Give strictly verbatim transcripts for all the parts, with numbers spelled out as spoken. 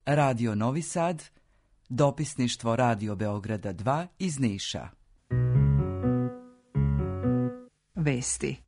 Radio Novi Sad, dopisništvo Radio Beograda dva iz Niša. Vesti.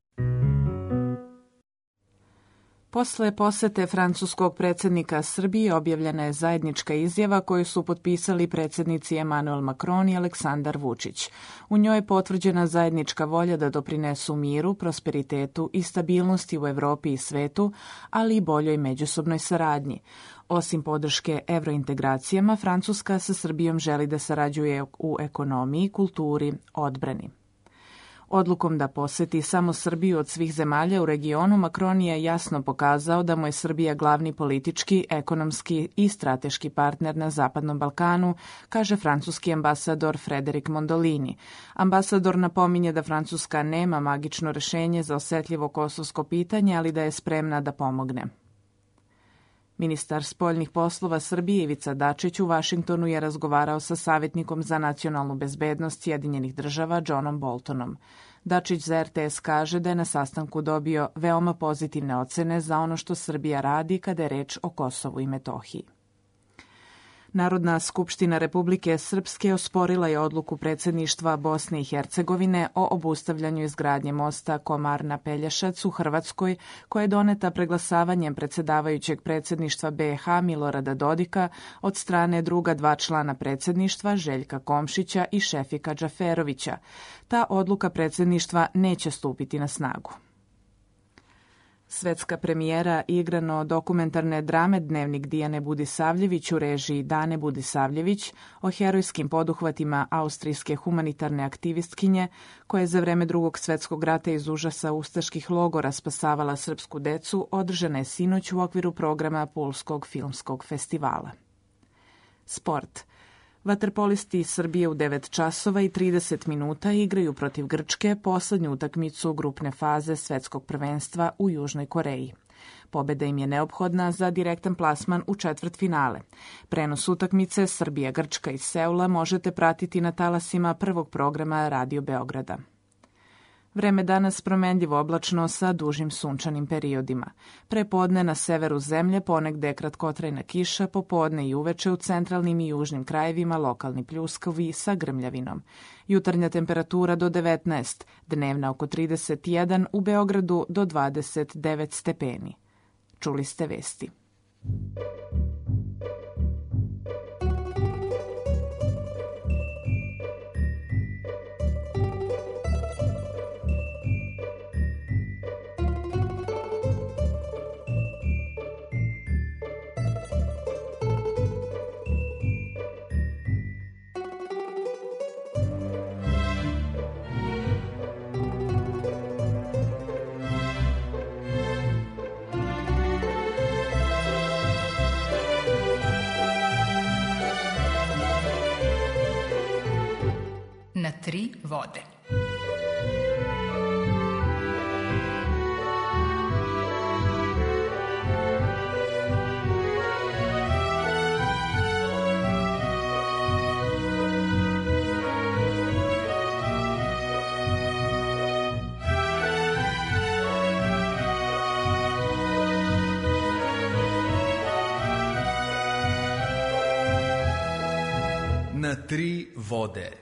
Posle posete francuskog predsjednika Srbiji objavljena je zajednička izjava koju su potpisali predsjednici Emmanuel Macron i Aleksandar Vučić. U njoj je potvrđena zajednička volja da doprinesu miru, prosperitetu i stabilnosti u Evropi i svetu, ali i boljoj međusobnoj saradnji. Osim podrške evrointegracijama, Francuska sa Srbijom želi da sarađuje u ekonomiji, kulturi, odbrani. Odlukom da poseti samo Srbiju od svih zemalja u regionu, Macron je jasno pokazao da mu je Srbija glavni politički, ekonomski i strateški partner na Zapadnom Balkanu, kaže francuski ambasador Frederic Mondolini. Ambasador napominje da Francuska nema magično rešenje za osetljivo kosovsko pitanje, ali da je spremna da pomogne. Ministar spoljnih poslova Srbije Ivica Dačić u Vašingtonu je razgovarao sa savjetnikom za nacionalnu bezbednost Sjedinjenih država Johnom Boltonom. Dačić za R T S kaže da je na sastanku dobio veoma pozitivne ocene za ono što Srbija radi kada je reč o Kosovu i Metohiji. Narodna skupština Republike Srpske osporila je odluku predsjedništva Bosne i Hercegovine o obustavljanju izgradnje mosta Komarna-Pelješac u Hrvatskoj, koja je doneta preglasavanjem predsjedavajućeg predsjedništva B i H Milorada Dodika od strane druga dva člana predsjedništva Željka Komšića i Šefika Džaferovića. Ta odluka predsjedništva neće stupiti na snagu. Svetska premijera igrano-dokumentarne drame Dnevnik Dijane Budisavljević u režiji Dane Budisavljević o herojskim poduhvatima austrijske humanitarne aktivistkinje koja je za vreme Drugog svetskog rata iz užasa ustaških logora spasavala srpsku decu održana je sinoć u okviru programa Pulskog filmskog festivala. Sport. Vaterpolisti Srbije u devet časova i trideset minuta igraju protiv Grčke poslednju utakmicu grupne faze svetskog prvenstva u Južnoj Koreji. Pobeda im je neophodna za direktan plasman u četvrtfinale. Prenos utakmice Srbija-Grčka iz Seula možete pratiti na talasima prvog programa Radio Beograda. Vreme danas promenljivo oblačno sa dužim sunčanim periodima. Prepodne na severu zemlje ponegde kratkotrajna kiša, popodne i uveče u centralnim i južnim krajevima lokalni pljuskovi sa grmljavinom. Jutarnja temperatura do devetnaest, dnevna oko trideset jedan, u Beogradu do dvadeset devet stepeni. Čuli ste vesti. Na tri vode. Na tri vode.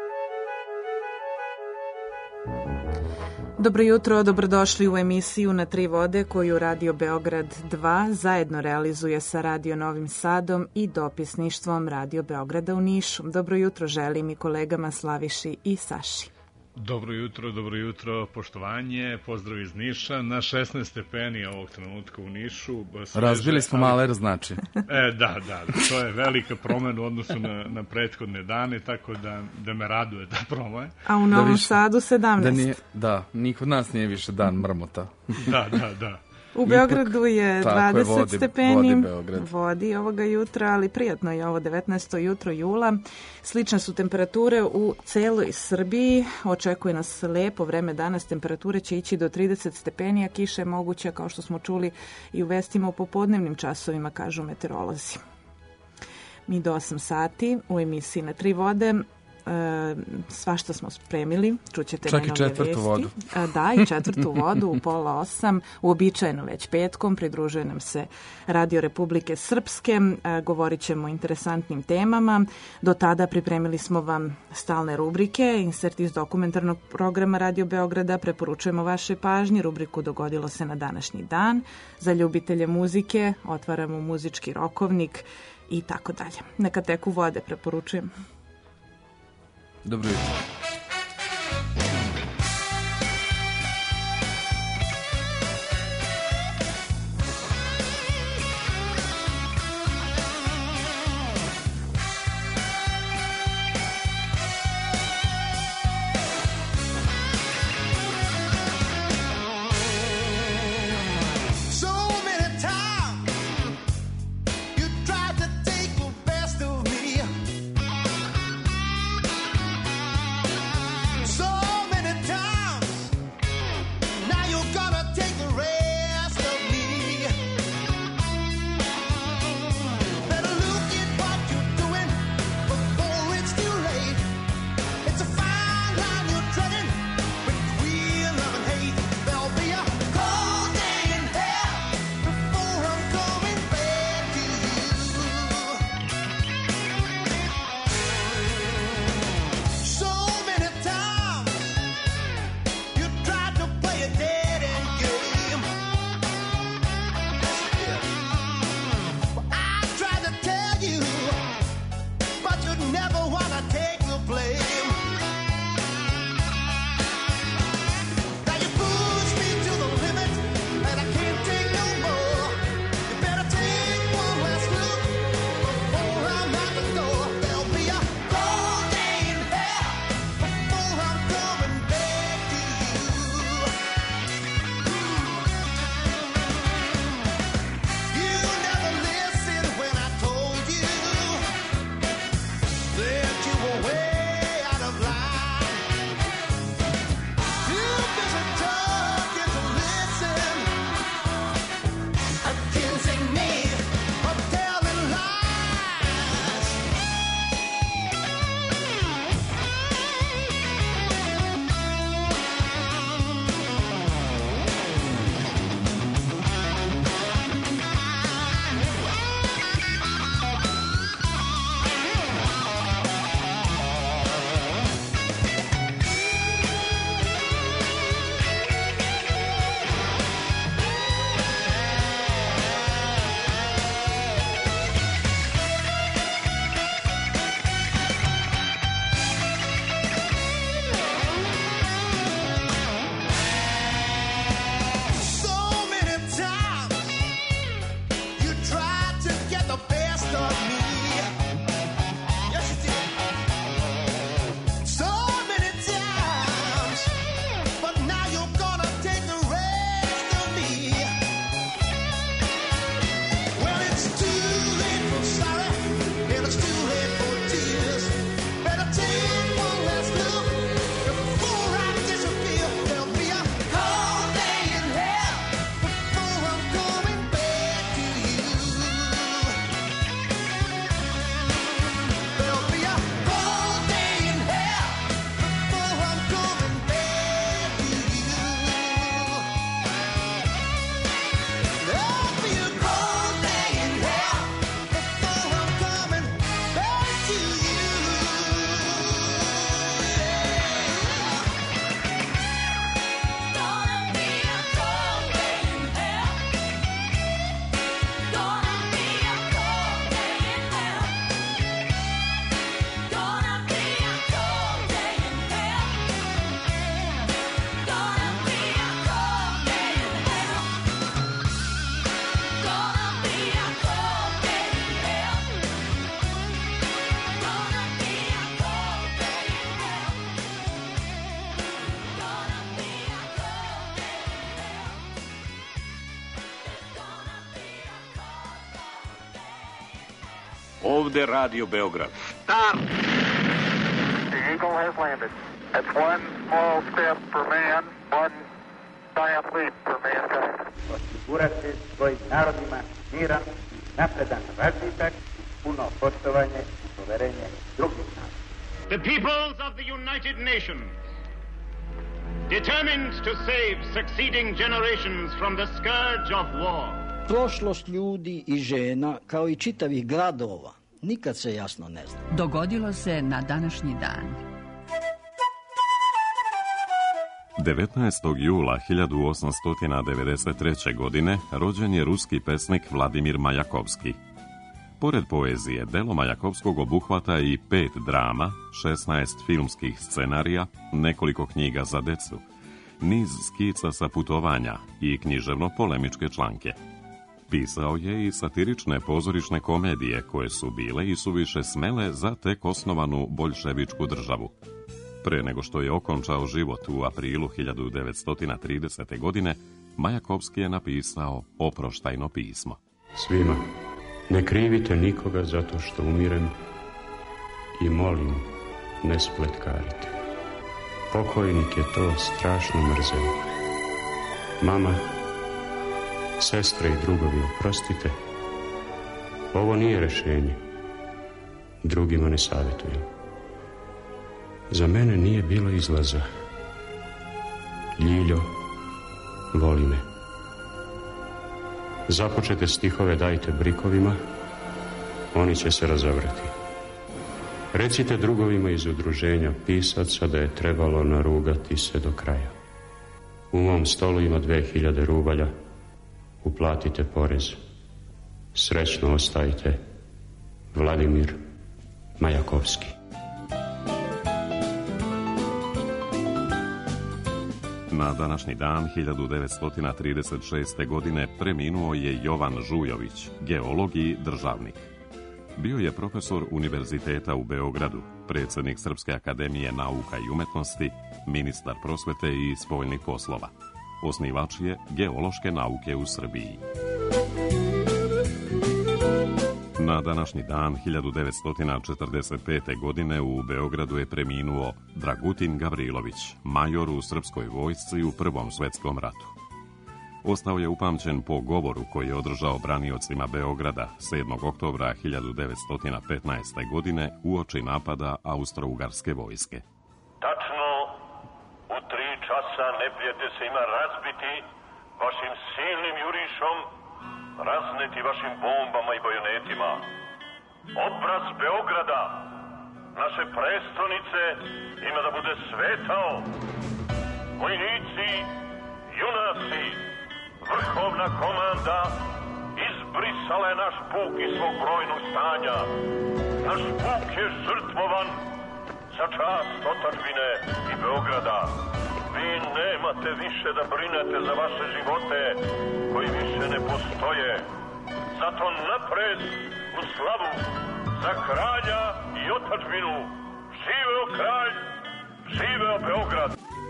Dobro jutro, dobrodošli u emisiju Na tri vode koju Radio Beograd dva zajedno realizuje sa Radio Novim Sadom i dopisništvom Radio Beograda u Nišu. Dobro jutro želim i kolegama Slaviši i Saši. Dobro jutro, dobro jutro, poštovanje, pozdrav iz Niša, na šesnaest stepeni ovog trenutka u Nišu. Sveže, razbili smo ali... maler, znači. E, da, da, to je velika promena u odnosu na, na prethodne dane, tako da, da me raduje ta promena. A u Novom da više, Sadu sedamnaest. Da, nije, da, niko od nas nije više dan mrmota. Da, da, da. U Beogradu je dvadeset je, vodi, stepeni, vodi, vodi ovoga jutra, ali prijatno je ovo devetnaesto jutro jula. Slične su temperature u celoj Srbiji. Očekuje nas lepo vreme danas. Temperature će ići do trideset stepeni, a kiša je moguća, kao što smo čuli i u vestima, u popodnevnim časovima, kažu meteorolozi. Mi do osam sati u emisiji Na tri vode svašta smo spremili, čućete čak i najnovije četvrtu vesti. vodu. Da, i četvrtu vodu u pola osam, uobičajeno već petkom, pridružuje nam se Radio Republike Srpske, govorit ćemo o interesantnim temama. Do tada pripremili smo vam stalne rubrike, insert iz dokumentarnog programa Radio Beograda, preporučujemo vaše pažnje, rubriku Dogodilo se na današnji dan, za ljubitelje muzike otvaramo muzički rokovnik i tako dalje. Neka teku vode, preporučujem. Dobro jutro. Ovde Radio Beograd. Start! The Eagle has landed. That's one small step for man, one giant leap for mankind. Osigurati svojim narodima miran, napredan razvitak, puno poštovanje i poverenje drugih naroda. The peoples of the United Nations, determined to save succeeding generations from the scourge of war. Prošlost ljudi i žena, kao i čitavih gradova, nikad se jasno ne zna. Dogodilo se na današnji dan. devetnaestog jula hiljadu osamsto devedeset treće. godine rođen je ruski pesnik Vladimir Majakovski. Pored poezije, delo Majakovskog obuhvata i pet drama, šesnaest filmskih scenarija, nekoliko knjiga za decu, niz skica sa putovanja i književno-polemičke članke. Pisao je i satirične pozorišne komedije koje su bile i suviše smele za tek osnovanu boljševičku državu. Pre nego što je okončao život u aprilu hiljadu devetsto tridesete. godine, Majakovski je napisao oproštajno pismo. Svima, ne krivite nikoga zato što umirem i molim, ne spletkarite. Pokojnik je to strašno mrzeo. Mama, sestre i drugovi, oprostite. Ovo nije rešenje. Drugima ne savjetujem. Za mene nije bilo izlaza. Ljiljo, voli me. Započete stihove dajte brikovima, oni će se razavrati. Recite drugovima iz udruženja pisaca da je trebalo narugati se do kraja. U mom stolu ima dve hiljade rubalja, uplatite porez. Srećno ostajte, Vladimir Majakovski. Na današnji dan hiljadu devetsto trideset šeste. godine preminuo je Jovan Žujović, geolog i državnik. Bio je profesor Univerziteta u Beogradu, predsjednik Srpske akademije nauka i umetnosti, ministar prosvete i spoljnih poslova. Osnivač je geološke nauke u Srbiji. Na današnji dan hiljadu devetsto četrdeset pete. godine u Beogradu je preminuo Dragutin Gavrilović, major u srpskoj vojsci u Prvom svetskom ratu. Ostao je upamćen po govoru koji je održao braniocima Beograda sedmog oktobra hiljadu devetsto petnaeste. godine uoči napada Austro-Ugarske vojske. Tačno u tri časa neprijatelj se ima razbiti vašim silnim jurišom, razneti vašim bombama i bajonetima. Obraz Beograda, naše prestonice, ima da bude svetao. Vojnici, junaci, vrhovna komanda izbrisala je naš puk iz svog brojnog stanja. Naš puk je žrtvovan za čast otadžbine i Beograda. Vi nemate više da brinete za vaše živote koji više ne postoje. Zato napred u slavu za kralja i otadžbinu. Živeo kralj, živeo Beograd.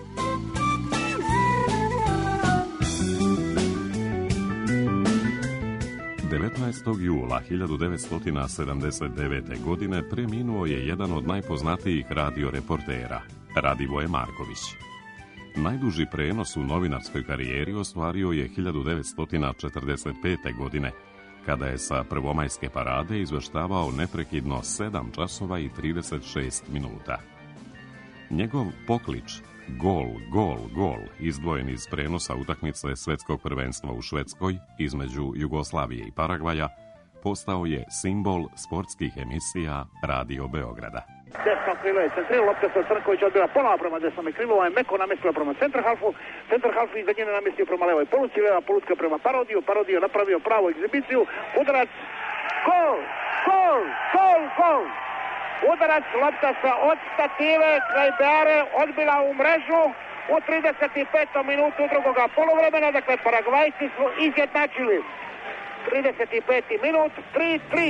devetnaestog jula hiljadu devetsto sedamdeset devete. godine preminuo je jedan od najpoznatijih radioreportera, Radivoje Marković. Najduži prenos u novinarskoj karijeri ostvario je hiljadu devetsto četrdeset pete. godine, kada je sa prvomajske parade izveštavao neprekidno sedam časova i trideset šest minuta. Njegov poklič Gol, gol, gol, izdvojen iz prenosa utakmice svetskog prvenstva u Švedskoj između Jugoslavije i Paragvaja, postao je simbol sportskih emisija Radio Beograda. Desno krilo je centrilo, lopta se Crnković odbila ponovo prema desnom krilu, ovo je meko namestila prema centarhalfu, centarhalfu iza njene namestio prema levoj poluci, leva polutka prema Parodiju, Parodiju napravio pravu egzibiciju, udarac, gol, gol, gol, gol! Udarac, lopta sa od stative, kraj Beare, odbila u mrežu u trideset petom minutu drugoga poluvremena, dakle Paragvajci su izjednačili. trideset peti minut, tri tri.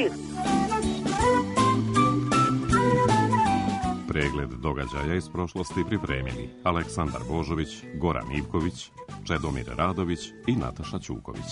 Pregled događaja iz prošlosti pripremili Aleksandar Božović, Goran Ivković, Čedomir Radović i Nataša Ćuković.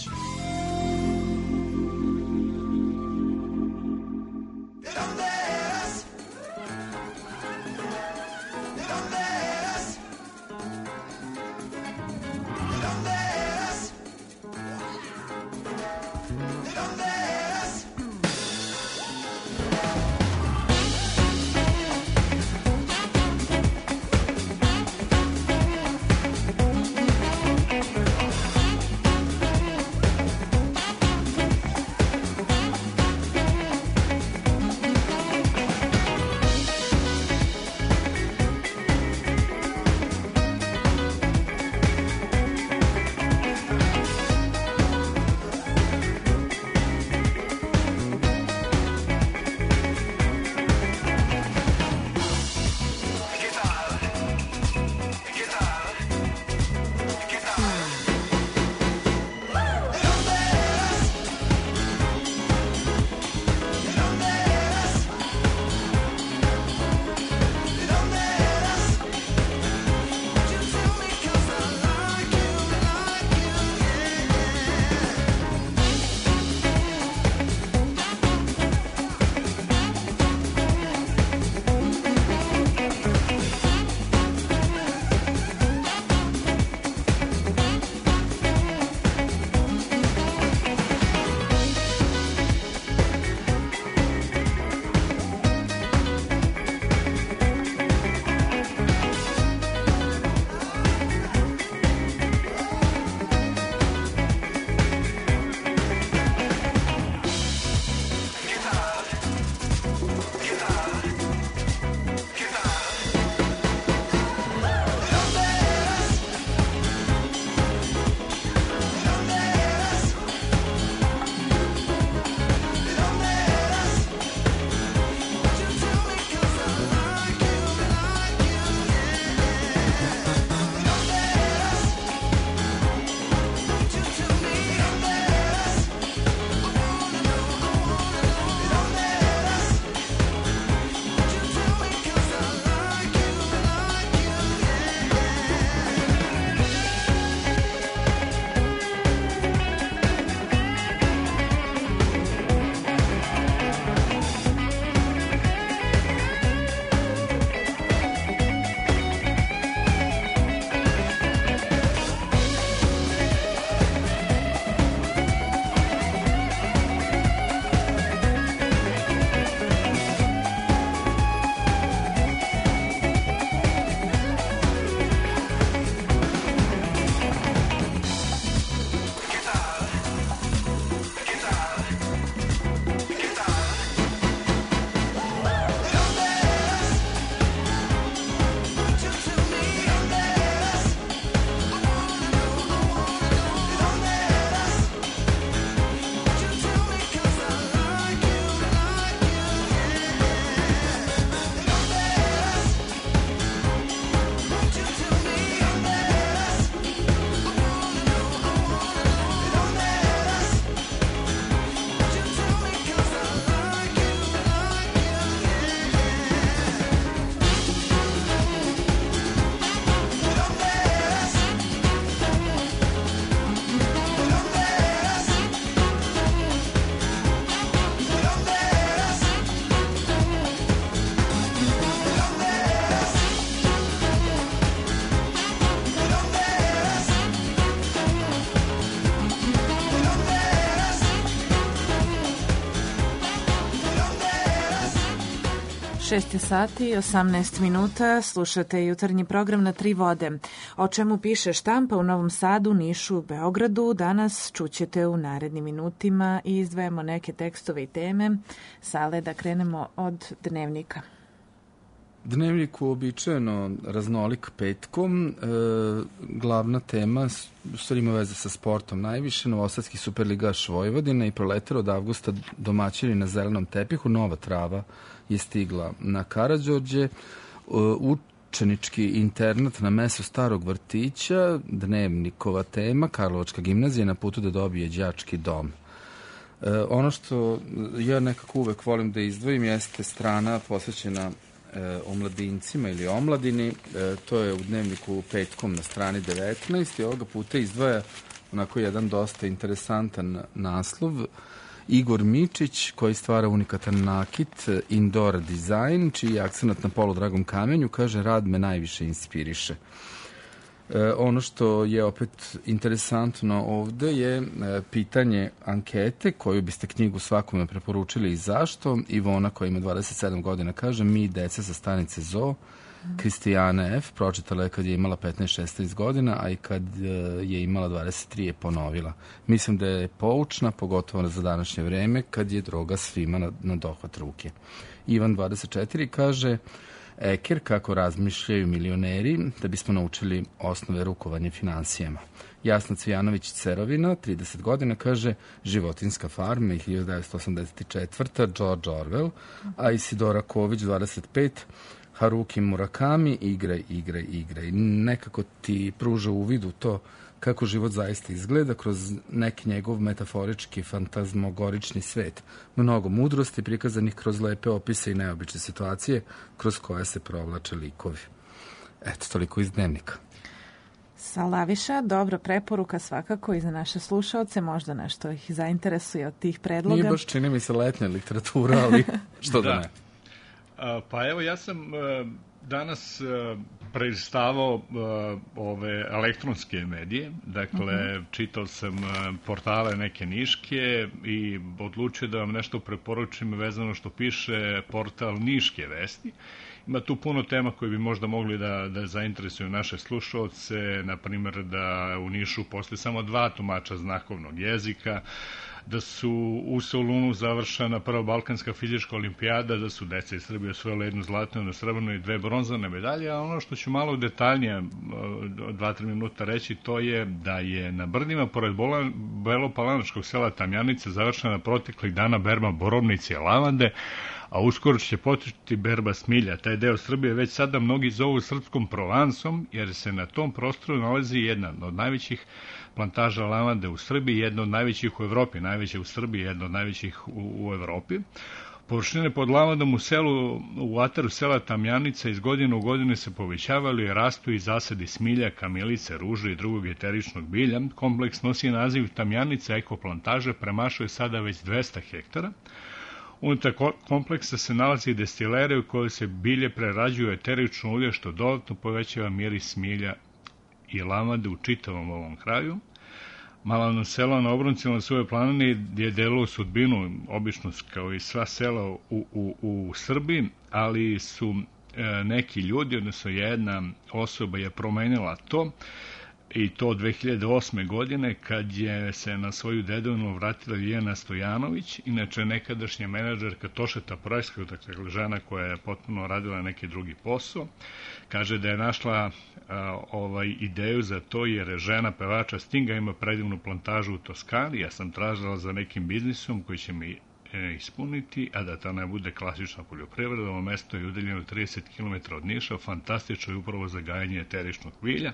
šest sati i osamnaest minuta, slušate jutarnji program Na tri vode. O čemu piše štampa u Novom Sadu, Nišu, Beogradu, danas čućete u narednim minutima i izdvajamo neke tekstove i teme. Sale, da krenemo od dnevnika. Dnevnik uobičajeno raznolik petkom, e, glavna tema u stvari ima veze sa sportom najviše, novosadski superligaš Vojvodina i proletar od avgusta domaćini na zelenom tepihu, nova trava je stigla na Karađorđe, e, učenički internat na mesu starog vrtića, dnevnikova tema, Karlovačka gimnazija na putu da dobije đački dom. E, ono što ja nekako uvek volim da izdvojim jeste strana posvećena o mladincima ili omladini, to je u dnevniku petkom na strani devetnaest i ovoga puta izdvaja onako jedan dosta interesantan naslov. Igor Mičić, koji stvara unikatan nakit Indoor Design, čiji je akcenat na poludragom kamenju, kaže: rad me najviše inspiriše. E, ono što je opet interesantno ovde je e, pitanje ankete koju biste knjigu svakome preporučili i zašto. Ivona, koja ima dvadeset sedam godina, kaže: mi deca sa stanice Zoo. Kristijana F. pročitala je kad je imala petnaest šesnaest godina, a i kad e, je imala dvadeset tri je ponovila. Mislim da je poučna, pogotovo za današnje vreme, kad je droga svima na, na dohvat ruke. Ivan dvadeset četiri kaže: Eker, kako razmišljaju milioneri, da bismo naučili osnove rukovanja finansijama. Jasna Cvijanović Cerovina, trideset godina, kaže: Životinska farma i hiljadu devetsto osamdeset četvrta. George Orwell, a Isidora Ković, dvadeset pet, Haruki Murakami, igraj, igraj, igraj. Nekako ti pruža uvid u to kako život zaista izgleda kroz neki njegov metaforički, fantazmogorični svet. Mnogo mudrosti prikazanih kroz lepe opise i neobične situacije kroz koje se provlače likovi. Eto, toliko iz dnevnika. Salaviša, dobra preporuka svakako i za naše slušaoce, možda nešto ih zainteresuje od tih predloga. Nije baš, čini mi se, letnja literatura, ali što da, da ne. A, pa evo, ja sam a, danas a, preistavao a, ove elektronske medije, dakle, uh-huh. čitao sam a, portale neke niške i odlučio da vam nešto preporučim vezano što piše portal Niške vesti. Ima tu puno tema koje bi možda mogli da, da zainteresuju naše slušaoce, na primjer da u Nišu postoji samo dva tumača znakovnog jezika, da su u Solunu završena prva balkanska fizička olimpijada, da su deca iz Srbije osvojila jednu zlatnu, jednu srebrnu i dve bronzane medalje, a ono što ću malo detaljnije, dva, tri minuta reći, to je da je na brdima pored belopalanačkog sela Tamjanice završena proteklih dana berba borovnice i lavande, a uskoro će početi berba smilja. Taj deo Srbije već sada mnogi zovu srpskom Provansom, jer se na tom prostoru nalazi jedna od najvećih plantaža lavande u Srbiji, jedna od najvećih u Evropi, najveća u Srbiji, jedna od najvećih u, u Evropi. Površine pod lavandom u selu, u ataru sela Tamjanica iz godine u godine se povećavali i rastu i zasadi smilja, kamilice, ruže i drugog eteričnog bilja. Kompleks nosi naziv Tamjanica ekoplantaže, premašuje sada već dvesta hektara. Unutar kompleksa se nalazi destilere u kojoj se bilje prerađuje eterično ulje, što dodatno povećava miris smilja i lavande u čitavom ovom kraju. Malano selo na obroncima svoje planine je delilo sudbinu, obično kao i sva sela u, u, u Srbiji, ali su e, neki ljudi, odnosno jedna osoba je promenila to, i to dve hiljade osme. godine, kad je se na svoju dedovinu vratila Ljena Stojanović, inače nekadašnja menadžerka Tošeta Projskog, dakle žena koja je potpuno radila neki drugi posao. Kaže da je našla a, ovaj ideju za to jer je žena pevača Stinga, ima predivnu plantažu u Toskani. Ja sam tražila za nekim biznisom koji će mi e, ispuniti, a da to ne bude klasična poljoprivreda. Ovo mesto je udaljeno trideset kilometara od Niša, fantastično je upravo za gajanje eteričnog bilja.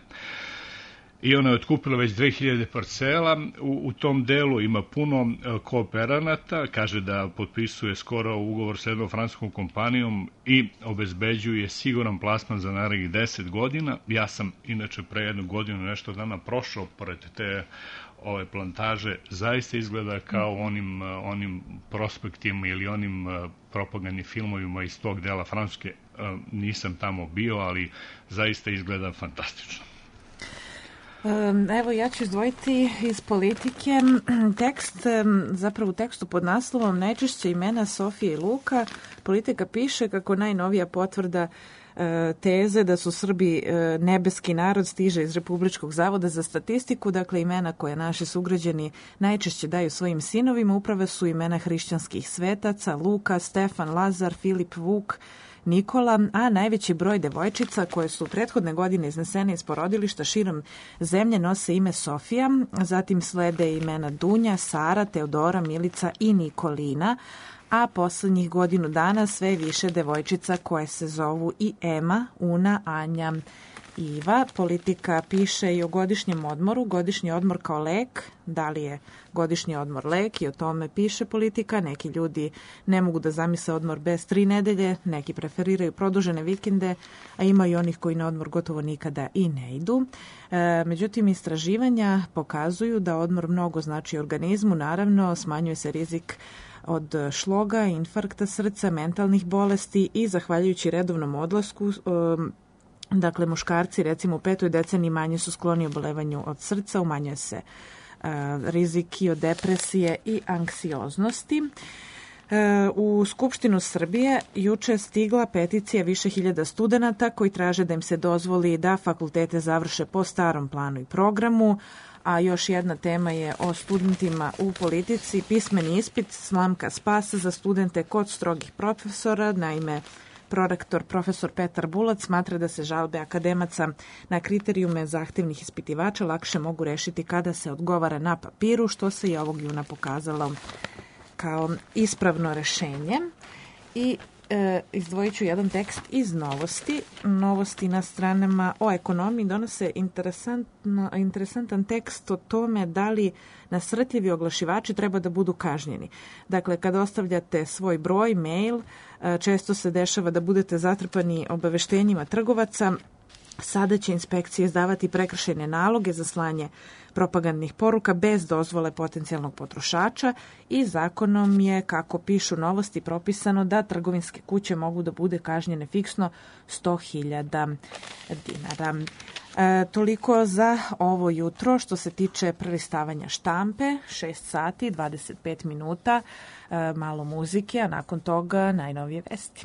I ona je otkupila već dve hiljade parcela, u, u tom delu ima puno kooperanata, kaže da potpisuje skoro ugovor s jednom francuskom kompanijom i obezbeđuje siguran plasman za narednih deset godina. Ja sam inače pre jednu godinu nešto dana prošao pored te ove plantaže, zaista izgleda kao onim, onim prospektima ili onim propagandnim filmovima iz tog dela Francuske. Nisam tamo bio, ali zaista izgleda fantastično. Evo, ja ću izdvojiti iz politike tekst, zapravo u tekstu pod naslovom Najčešće imena Sofije i Luka. Politika piše kako najnovija potvrda teze da su Srbi nebeski narod stiže iz Republičkog zavoda za statistiku. Dakle, imena koje naši sugrađani najčešće daju svojim sinovima upravo su imena hrišćanskih svetaca: Luka, Stefan, Lazar, Filip, Vuk, Nikola, a najveći broj devojčica koje su prethodne godine iznesene iz porodilišta širom zemlje nose ime Sofija, zatim slede imena Dunja, Sara, Teodora, Milica i Nikolina, a poslednjih godinu dana sve više devojčica koje se zovu i Ema, Una, Anja, Iva. Politika piše i o godišnjem odmoru. Godišnji odmor kao lek. Da li je godišnji odmor lek? I o tome piše Politika. Neki ljudi ne mogu da zamisle odmor bez tri nedelje, neki preferiraju produžene vikende, a ima i onih koji na odmor gotovo nikada i ne idu. E, međutim, istraživanja pokazuju da odmor mnogo znači organizmu. Naravno, smanjuje se rizik od šloga, infarkta srca, mentalnih bolesti i zahvaljujući redovnom odlasku, dakle muškarci recimo u petoj deceniji manje su skloni obolevanju od srca, umanjuje se rizik i od depresije i anksioznosti. U Skupštinu Srbije juče je stigla peticija više hiljada studenata koji traže da im se dozvoli da fakultete završe po starom planu i programu. A još jedna tema je o studentima u politici. Pismeni ispit, slamka spasa za studente kod strogih profesora. Naime, prorektor profesor Petar Bulac smatra da se žalbe akademaca na kriterijume zahtevnih ispitivača lakše mogu rešiti kada se odgovara na papiru, što se i ovog juna pokazalo kao ispravno rešenje. I E, izdvojit ću jedan tekst iz Novosti. Novosti na stranama o ekonomiji donose interesantan tekst o tome da li nasrtljivi oglašivači treba da budu kažnjeni. Dakle, kada ostavljate svoj broj, mail, često se dešava da budete zatrpani obaveštenjima trgovaca. Sada će inspekcije izdavati prekršajne naloge za slanje propagandnih poruka bez dozvole potencijalnog potrošača i zakonom je, kako pišu Novosti, propisano da trgovinske kuće mogu da bude kažnjene fiksno sto hiljada dinara. E, toliko za ovo jutro što se tiče prelistavanja štampe. šest sati, dvadeset pet minuta, e, malo muzike, a nakon toga najnovije vesti.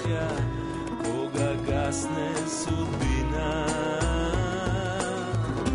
Koga gasne sudbina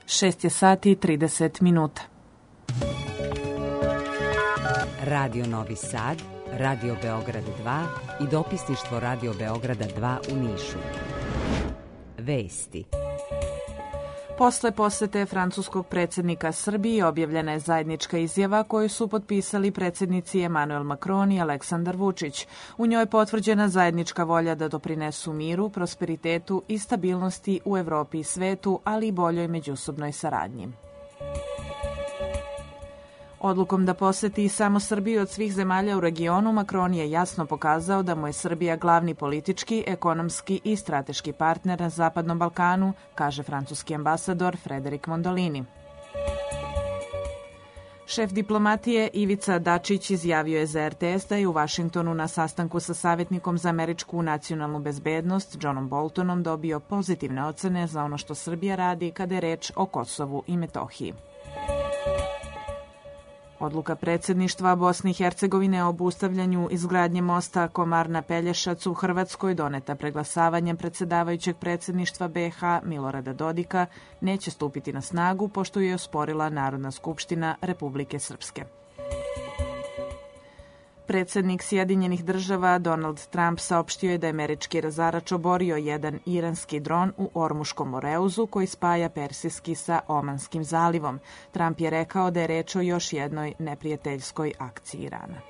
šest je sati i trideset minuta. Radio Novi Sad, Radio Beograd dva i dopisništvo Radio Beograda dva u Nišu. Vesti. Posle posete francuskog predsjednika Srbiji objavljena je zajednička izjava koju su potpisali predsjednici Emmanuel Macron i Aleksandar Vučić. U njoj je potvrđena zajednička volja da doprinesu miru, prosperitetu i stabilnosti u Evropi i svetu, ali i boljoj međusobnoj saradnji. Odlukom da poseti samo Srbiju od svih zemalja u regionu, Macron je jasno pokazao da mu je Srbija glavni politički, ekonomski i strateški partner na Zapadnom Balkanu, kaže francuski ambasador Frederik Mondolini. Šef diplomatije Ivica Dačić izjavio je za er te es da je u Vašingtonu na sastanku sa savjetnikom za američku nacionalnu bezbednost Johnom Boltonom dobio pozitivne ocene za ono što Srbija radi kada je reč o Kosovu i Metohiji. Odluka predsjedništva Bosne i Hercegovine o obustavljanju izgradnje mosta Komarna-Pelješac u Hrvatskoj, doneta preglasavanjem predsjedavajućeg predsjedništva be ha Milorada Dodika, neće stupiti na snagu pošto je osporila Narodna skupština Republike Srpske. Predsjednik Sjedinjenih država Donald Trump saopštio je da je američki razarač oborio jedan iranski dron u Ormuškom Moreuzu koji spaja Persijski sa Omanskim zalivom. Trump je rekao da je reč o još jednoj neprijateljskoj akciji Irana.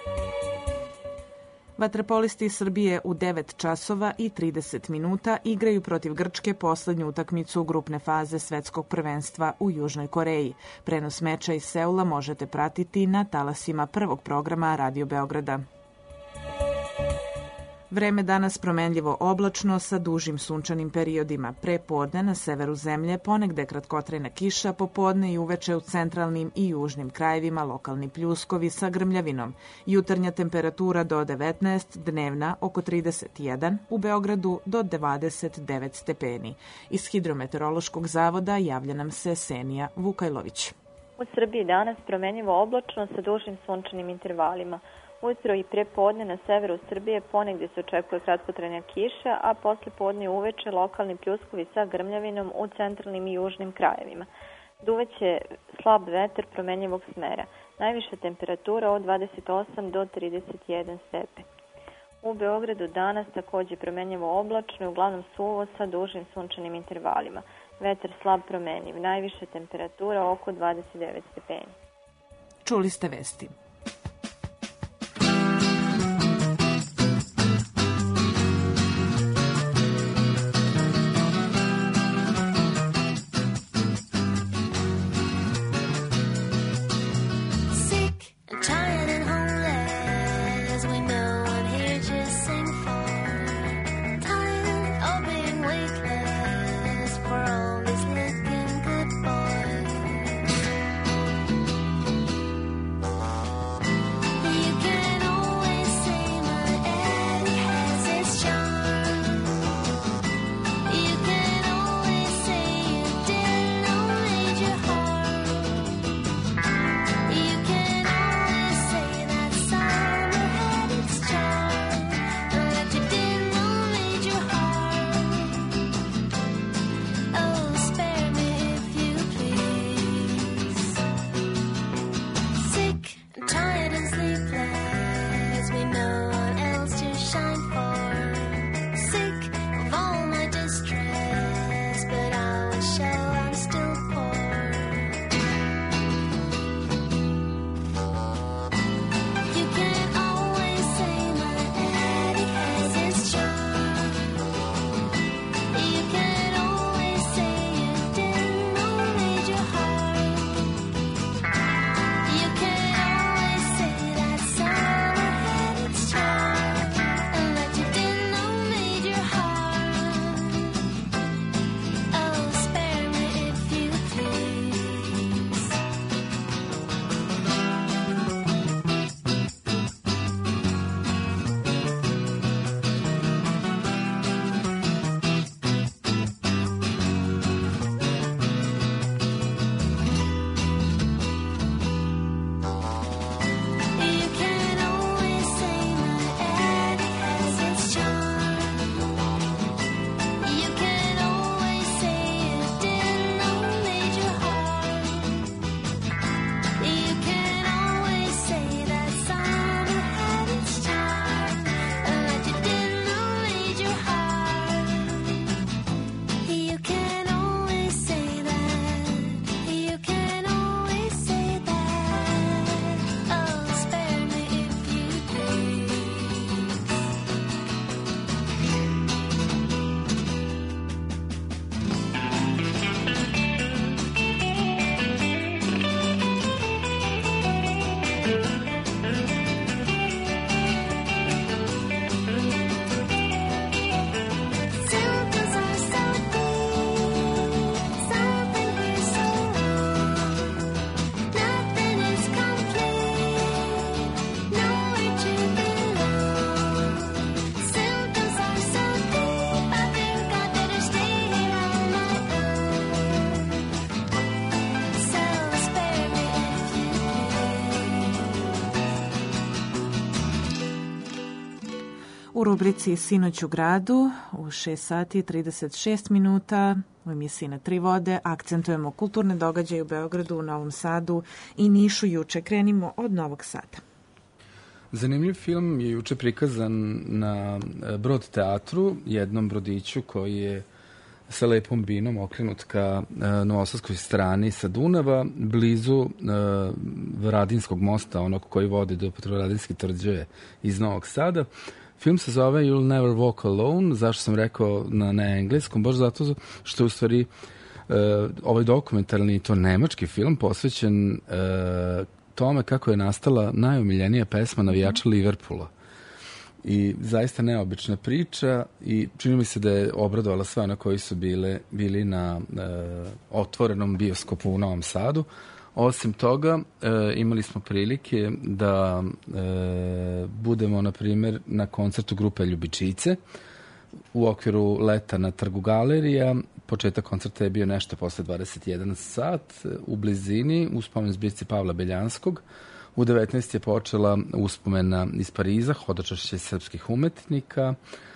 Vaterpolisti Srbije u devet časova i trideset minuta igraju protiv Grčke poslednju utakmicu grupne faze svetskog prvenstva u Južnoj Koreji. Prenos meča iz Seula možete pratiti na talasima prvog programa Radio Beograda. Vreme danas promenljivo oblačno sa dužim sunčanim periodima. Pre podne na severu zemlje ponegde kratkotrajna kiša, popodne i uveče u centralnim i južnim krajevima lokalni pljuskovi sa grmljavinom. Jutarnja temperatura do devetnaest, dnevna oko trideset jedan, u Beogradu do dvadeset devet stepeni. Iz Hidrometeorološkog zavoda javlja nam se Senija Vukajlović. U Srbiji danas promenljivo oblačno sa dužim sunčanim intervalima. Ujutro i pre podne na severu Srbije ponegdje se očekuje kratkotrajna kiša, a posle podne i uveče lokalni pljuskovi sa grmljavinom u centralnim i južnim krajevima. Duvaće slab vetar promenljivog smera. Najviša temperatura od dvadeset osam do trideset jedan stepen. U Beogradu danas također promenljivo oblačno i uglavnom suvo sa dužim sunčanim intervalima. Vetar slab promenljiv. Najviša temperatura oko dvadeset devet stepeni. Čuli ste vesti. U rubrici Sinoć u gradu u šest sati i trideset šest minuta u emisiji Na tri vode akcentujemo kulturne događaje u Beogradu, u Novom Sadu i Nišu juče. Krenimo od Novog Sada. Zanimljiv film je juče prikazan na Brod teatru, jednom brodiću koji je sa lepom binom okrenut ka novosadskoj strani sa Dunava, blizu Varadinskog mosta, onog koji vodi do Petrovaradinske tvrđave iz Novog Sada. Film se zove You'll Never Walk Alone. Zašto sam rekao na, na engleskom? Baš zato što je u stvari uh, ovaj dokumentarni, to nemački film posvećen uh, tome kako je nastala najomiljenija pesma navijača Liverpoola. I zaista neobična priča i čini mi se da je obradovala sve one koji su bile, bili na uh, otvorenom bioskopu u Novom Sadu. Osim toga, e, imali smo prilike da e, budemo, na primjer, na koncertu grupe Ljubičice u okviru leta na Trgu Galerija. Početak koncerta je bio nešto posle dvadeset jedan sat u blizini, u spomen zbirci Pavla Beljanskog. U devetnaest je počela uspomena iz Pariza, hodočašće srpskih umetnika,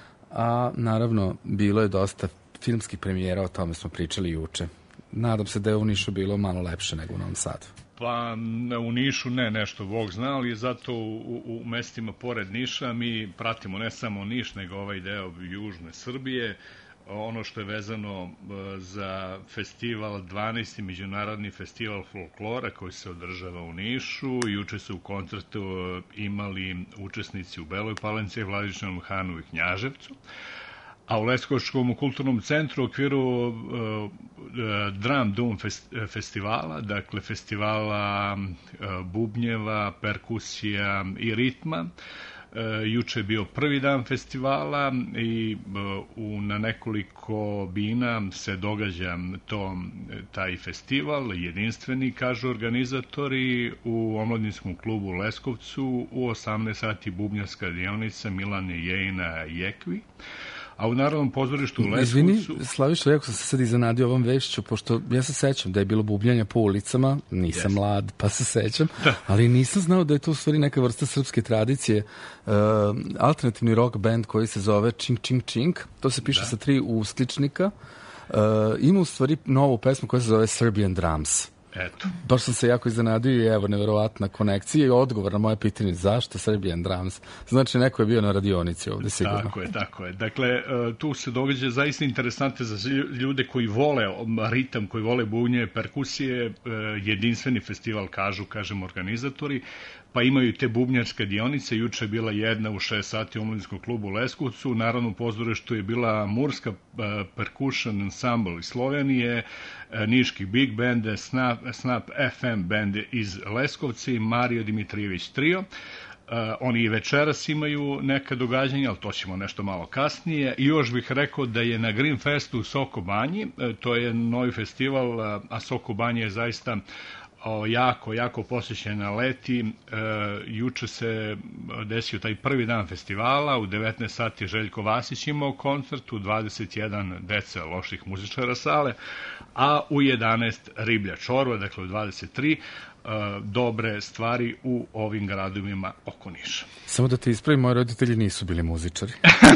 a naravno bilo je dosta filmskih premijera, o tome smo pričali juče. Nadam se da je u Nišu bilo malo lepše nego u Novom Sadu. Pa u Nišu ne nešto, Bog zna, ali zato u, u mestima pored Niša mi pratimo ne samo Niš, nego ovaj deo južne Srbije. Ono što je vezano za festival, dvanaesti međunarodni festival folklora koji se održava u Nišu. Juče su u koncertu imali učesnici u Beloj Palanci, Vladičinom Hanu i Knjaževcu. A u Leskovačkom kulturnom centru u okviru uh, uh, Dram Dum fest, festivala, dakle festivala uh, bubnjeva, perkusija i ritma, uh, juče je bio prvi dan festivala i uh, u, na nekoliko bina se događa to, taj festival, jedinstveni, kažu organizatori, u omladinskom klubu u Leskovcu u osamnaest sati bubnjarska dionica Milane Jejna Jekvi. A u Narodnom pozorištu u Leskovcu... Izvini, Slaviša, jako sam se sad iznenadio ovom vešću, pošto ja se sećam da je bilo bubljanja po ulicama, nisam yes. mlad, pa se sećam, ali nisam znao da je to u stvari neka vrsta srpske tradicije. Uh, alternativni rock band koji se zove Čink Čink Čink, to se piše da. sa tri uskličnika, uh, ima u stvari novu pesmu koja se zove Serbian Drums. Eto. Baš sam se jako iznenadio i evo, neverovatna konekcija i odgovor na moje pitanje zašto Serbian Drums. Znači, neko je bio na radionici ovde sigurno. Tako je, tako je. Dakle, tu se događa zaista interesantne za ljude koji vole ritam, koji vole bubnje, perkusije, jedinstveni festival, kažu, kažem, organizatori, pa imaju te bubnjarske dionice. Juče je bila jedna u šest sati u omladinskom klubu u Leskovcu. U Narodnom pozorištu je bila Murska percussion ensemble iz Slovenije, Niški big band, Snap, Snap F M band iz Leskovca i Mario Dimitrijević trio. Uh, oni i večeras imaju neka događanja, ali to ćemo nešto malo kasnije. I još bih rekao da je na Green Festu u Soko Banji, uh, to je novi festival, uh, a Soko Banja je zaista o, jako, jako posjećena leti. E, juče se desio taj prvi dan festivala, u devetnaest sati Željko Vasić imao koncert, u dvadeset jedan deca loših muzičara sale, a u jedanaest Riblja čorba, dakle u dvadeset tri e, dobre stvari u ovim gradovima oko Niša. Samo da te ispravim, moji roditelji nisu bili muzičari.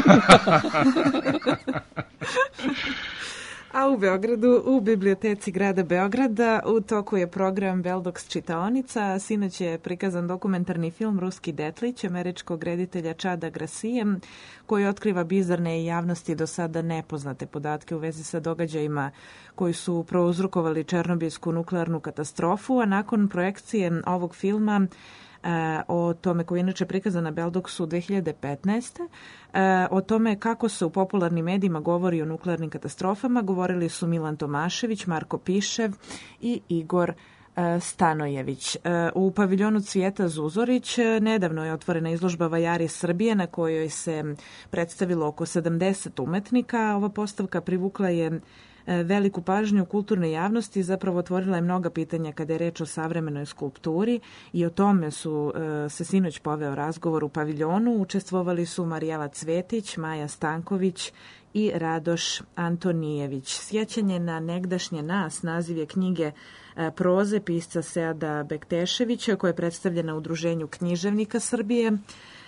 A u Beogradu, u biblioteci grada Beograda, u toku je program Beldoks čitaonica. Sinoć je prikazan dokumentarni film Ruski detlić američkog reditelja Čada Grasije, koji otkriva bizarne i javnosti do sada nepoznate podatke u vezi sa događajima koji su prouzrokovali Černobilsku nuklearnu katastrofu, a nakon projekcije ovog filma o tome koji je inače prikazan na Beldoksu dve hiljade petnaeste. O tome kako se u popularnim medijima govori o nuklearnim katastrofama govorili su Milan Tomašević, Marko Pišev i Igor Stanojević. U paviljonu Cvijeta Zuzorić nedavno je otvorena izložba Vajari Srbije na kojoj se predstavilo oko sedamdeset umetnika. Ova postavka privukla je veliku pažnju kulturne javnosti, zapravo otvorila je mnoga pitanja kada je reč o savremenoj skulpturi i o tome su se sinoć poveo razgovor u paviljonu. Učestvovali su Marijela Cvetić, Maja Stanković i Radoš Antonijević. Sjećanje na negdašnje nas, naziv je knjige proze pisca Seada Bekteševića koja je predstavljena u Udruženju književnika Srbije.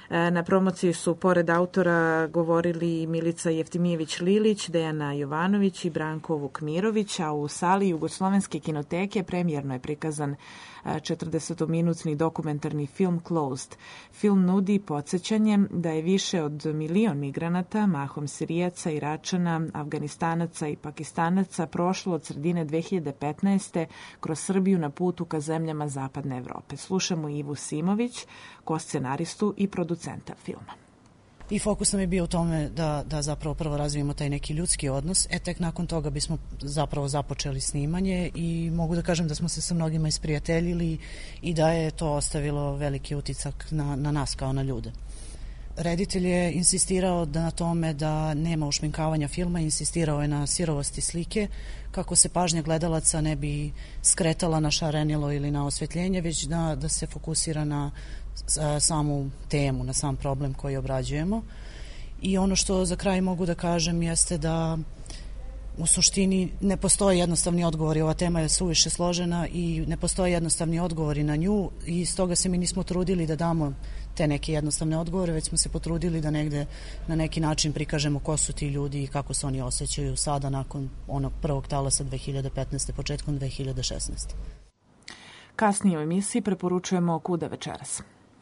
Na promociji su pored autora govorili Milica Jeftimijević-Lilić, Dejana Jovanović i Branko Vukmirović, a u sali Jugoslovenske kinoteke premijerno je prikazan četrdesetominutni dokumentarni film Closed. Film nudi podsjećanje da je više od milion migranata, mahom Sirijaca, Iračana, Afganistanaca i Pakistanaca prošlo od sredine dve hiljade petnaeste. kroz Srbiju na putu ka zemljama Zapadne Evrope. Slušamo Ivu Simović, ko-scenaristu i producenta filma. I fokus nam je bio u tome da, da zapravo prvo razvijemo taj neki ljudski odnos, e tek nakon toga bismo zapravo započeli snimanje i mogu da kažem da smo se sa mnogima isprijateljili i da je to ostavilo veliki uticak na, na nas kao na ljude. Reditelj je insistirao da na tome da nema ušminkavanja filma, insistirao je na sirovosti slike, kako se pažnja gledalaca ne bi skretala na šarenilo ili na osvetljenje, već da, da se fokusira na samu temu, na sam problem koji obrađujemo. I ono što za kraj mogu da kažem jeste da u suštini ne postoji jednostavni odgovori, ova tema je suviše složena i ne postoji jednostavni odgovori na nju i stoga se mi nismo trudili da damo te neke jednostavne odgovore, već smo se potrudili da negde na neki način prikažemo ko su ti ljudi i kako se oni osjećaju sada nakon onog prvog talasa dve hiljade petnaeste. početkom dve hiljade šesnaeste. Kasnije u emisiji preporučujemo Kuda večeras.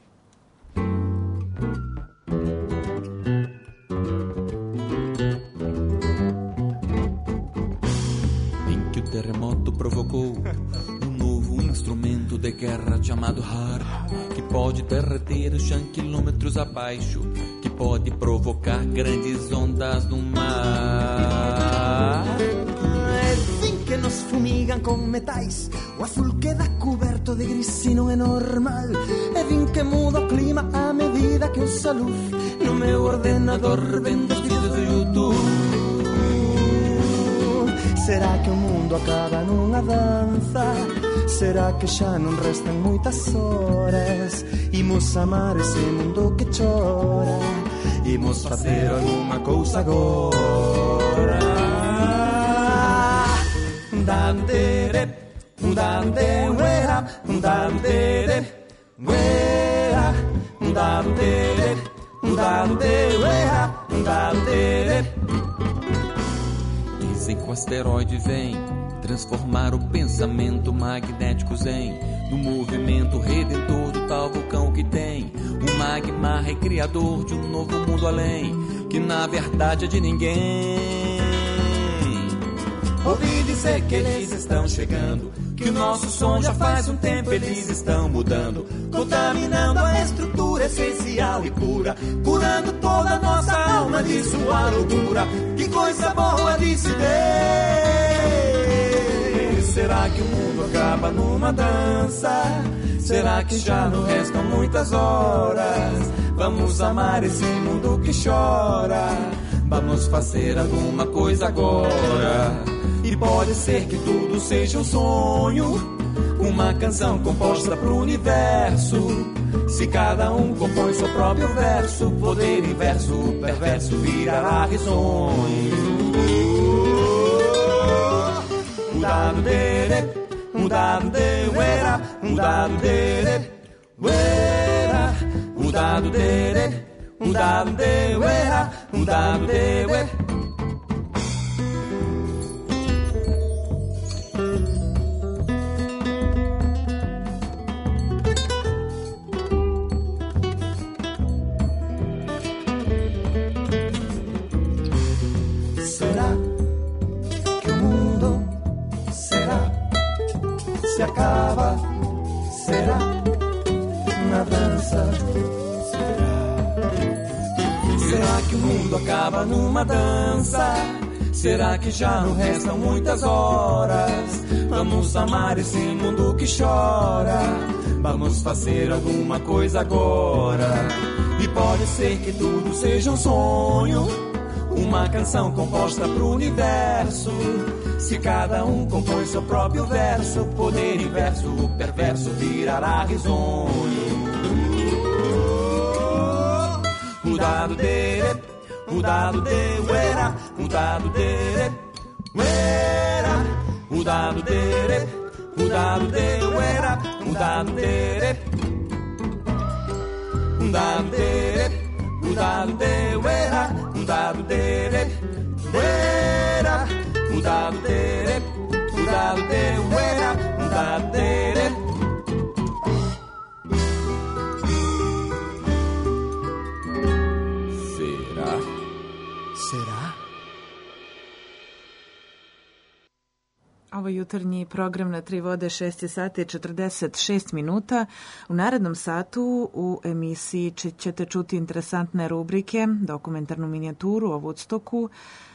Que o terremoto provocou um novo instrumento de guerra chamado harp, que pode derreter o chão quilômetros abaixo, que pode provocar grandes ondas no mar. É assim que nos fumigam com metais, o azul queda coberto de gris e não é normal. É assim que muda o clima à medida que usa luz no meu ordenador vendo os vídeos do YouTube. Será que o mundo acaba numa dança? Será que já não restam muitas horas? Imos amar esse mundo que chora, imos fazer alguma coisa agora. Dandere, dandere, dandere, uera, dandere, dandere, dandere. Dizem que o asteroide vem transformar o pensamento magnético zen no movimento redentor do tal vulcão que tem um magma recriador de um novo mundo além, que na verdade é de ninguém. Ouvi dizer que eles estão chegando, que o nosso som já faz um tempo eles estão mudando, contaminando a estrutura essencial e pura, curando toda a nossa alma de sua loucura. Que coisa boa de se ver. Será que o mundo acaba numa dança? Será que já não restam muitas horas? Vamos amar esse mundo que chora, vamos fazer alguma coisa agora. E pode ser que tudo seja um sonho, uma canção composta pro universo. Se cada um compõe seu próprio verso, poder inverso, perverso virará risonho. Um dado dele, um dado de uera, um dado dele, uera, um dado dele, um dado de uera, um dado de uera. Se acaba, será na dança? Será? Será que o mundo acaba numa dança? Será que já não restam muitas horas? Vamos amar esse mundo que chora, vamos fazer alguma coisa agora. E pode ser que tudo seja um sonho, uma canção composta pro universo. Se cada um compõe seu próprio verso, poder inverso, o perverso virará risonho. O dado dele, o dado de uera, o dado dele, uera, o dado dele, o dado de uera, o dado dele. dado dere, um dado de uera, um dado dere, uera, um dado dere, um dado de uera, um dado dere. Será? Será? Ovo jutarnji program na Tri vode, šest sati i četrdeset šest minuta. U narednom satu u emisiji ćete čuti interesantne rubrike, dokumentarnu minijaturu o Woodstocku,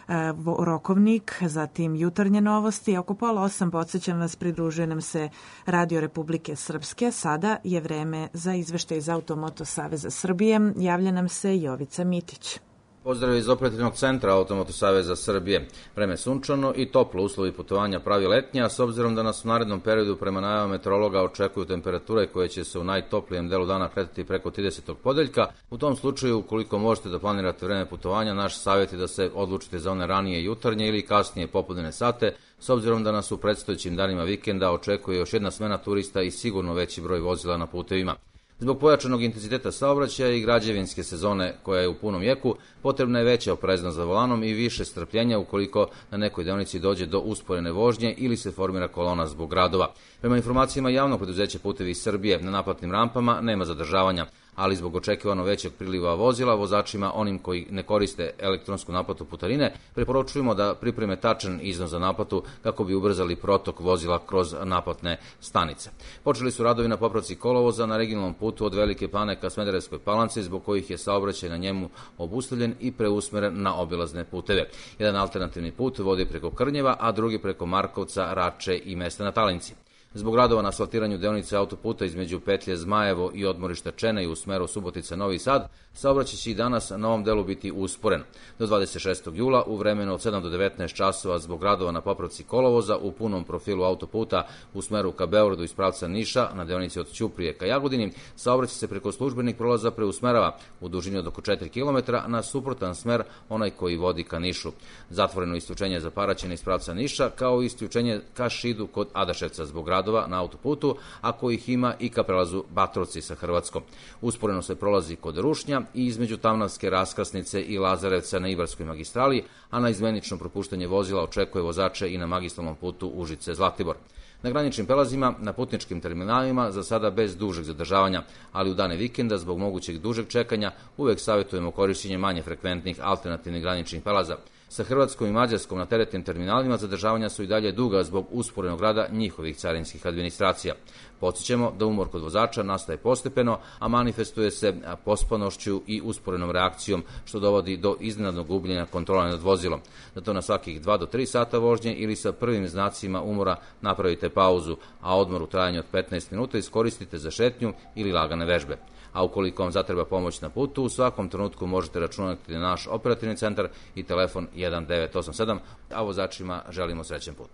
rokovnik, zatim jutarnje novosti. Oko pola osam, podsjećam vas, pridružuje nam se Radio Republike Srpske. Sada je vreme za izveštaj iz Automoto Saveza Srbije. Javlja nam se Jovica Mitić. Pozdrav iz operativnog centra Automoto Saveza Srbije. Vreme sunčano i toplo, uslovi putovanja pravi letnja, a s obzirom da nas u narednom periodu prema najavama meteorologa očekuju temperature koje će se u najtoplijem delu dana kretati preko tridesetog podeljka, u tom slučaju, ukoliko možete da planirate vreme putovanja, naš savjet je da se odlučite za one ranije jutarnje ili kasnije popodnevne sate, s obzirom da nas u predstojećim danima vikenda očekuje još jedna smena turista i sigurno veći broj vozila na putevima. Zbog pojačanog intenziteta saobraćaja i građevinske sezone koja je u punom jeku, potrebna je veća opreznost za volanom i više strpljenja ukoliko na nekoj deonici dođe do usporene vožnje ili se formira kolona zbog radova. Prema informacijama javnog preduzeća Putevi Srbije, na naplatnim rampama nema zadržavanja, ali zbog očekivano većeg priliva vozila, vozačima, onim koji ne koriste elektronsku naplatu putarine, preporučujemo da pripreme tačan iznos za naplatu kako bi ubrzali protok vozila kroz naplatne stanice. Počeli su radovi na popravci kolovoza na regionalnom putu od Velike Plane ka Smederevskoj Palanci, zbog kojih je saobraćaj na njemu obustavljen i preusmeren na obilazne puteve. Jedan alternativni put vodi preko Krnjeva, a drugi preko Markovca, Rače i mesta na Talinci. Zbog radova na asfaltiranju deonice autoputa između petlje Zmajevo i odmorišta Čene i u smeru Subotica-Novi Sad, saobraćaj će i danas na ovom delu biti usporen. Do dvadeset šestog jula u vremenu od sedam do devetnaest časova zbog radova na popravci kolovoza u punom profilu autoputa u smeru ka Beogradu iz pravca Niša na deonici od Ćuprije ka Jagodini, saobraćaj se preko službenih prolaza preusmerava u dužini od oko četiri kilometra na suprotan smer, onaj koji vodi ka Nišu. Zatvoreno isključenje za Paraćina iz pravca Niša, kao i isključenje ka Šidu kod Adaševca zbog radova na autoputu, a kojih ima i ka prelazu Batrovci sa Hrvatskom. Usporeno se prolazi kod Rušnja i između Tamnavske raskrsnice i Lazarevca na Ibarskoj magistrali, a na izmenično propuštanje vozila očekuje vozače i na magistralnom putu Užice-Zlatibor. Na graničnim prelazima, na putničkim terminalima za sada bez dužeg zadržavanja, ali u dane vikenda zbog mogućeg dužeg čekanja uvek savjetujemo korišćenje manje frekventnih alternativnih graničnih prelaza. Sa Hrvatskom i Mađarskom na teretnim terminalima zadržavanja su i dalje duga zbog usporenog rada njihovih carinskih administracija. Podsjećamo da umor kod vozača nastaje postepeno, a manifestuje se pospanošću i usporenom reakcijom, što dovodi do iznenadnog gubljenja kontrole nad vozilom. Zato na svakih dva do tri sata vožnje ili sa prvim znacima umora napravite pauzu, a odmor u trajanju od petnaest minuta iskoristite za šetnju ili lagane vežbe. A ukoliko vam zatreba pomoć na putu, u svakom trenutku možete računati na naš operativni centar i telefon jedan devet osam sedam, a vozačima želimo srećan put.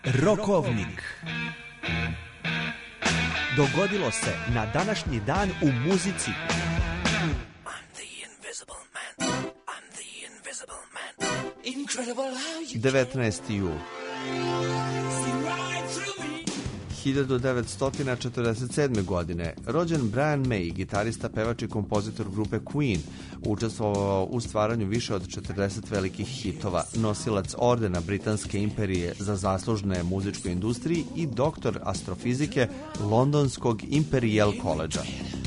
Rokovnik. Dogodilo se na današnji dan u muzici. devetnaesti jul hiljadu devetsto četrdeset sedme. godine rođen Brian May, gitarista, pevač i kompozitor grupe Queen, učestvovao u stvaranju više od četrdeset velikih hitova, nosilac ordena Britanske imperije za zaslužne muzičkoj industriji i doktor astrofizike Londonskog Imperial College-a.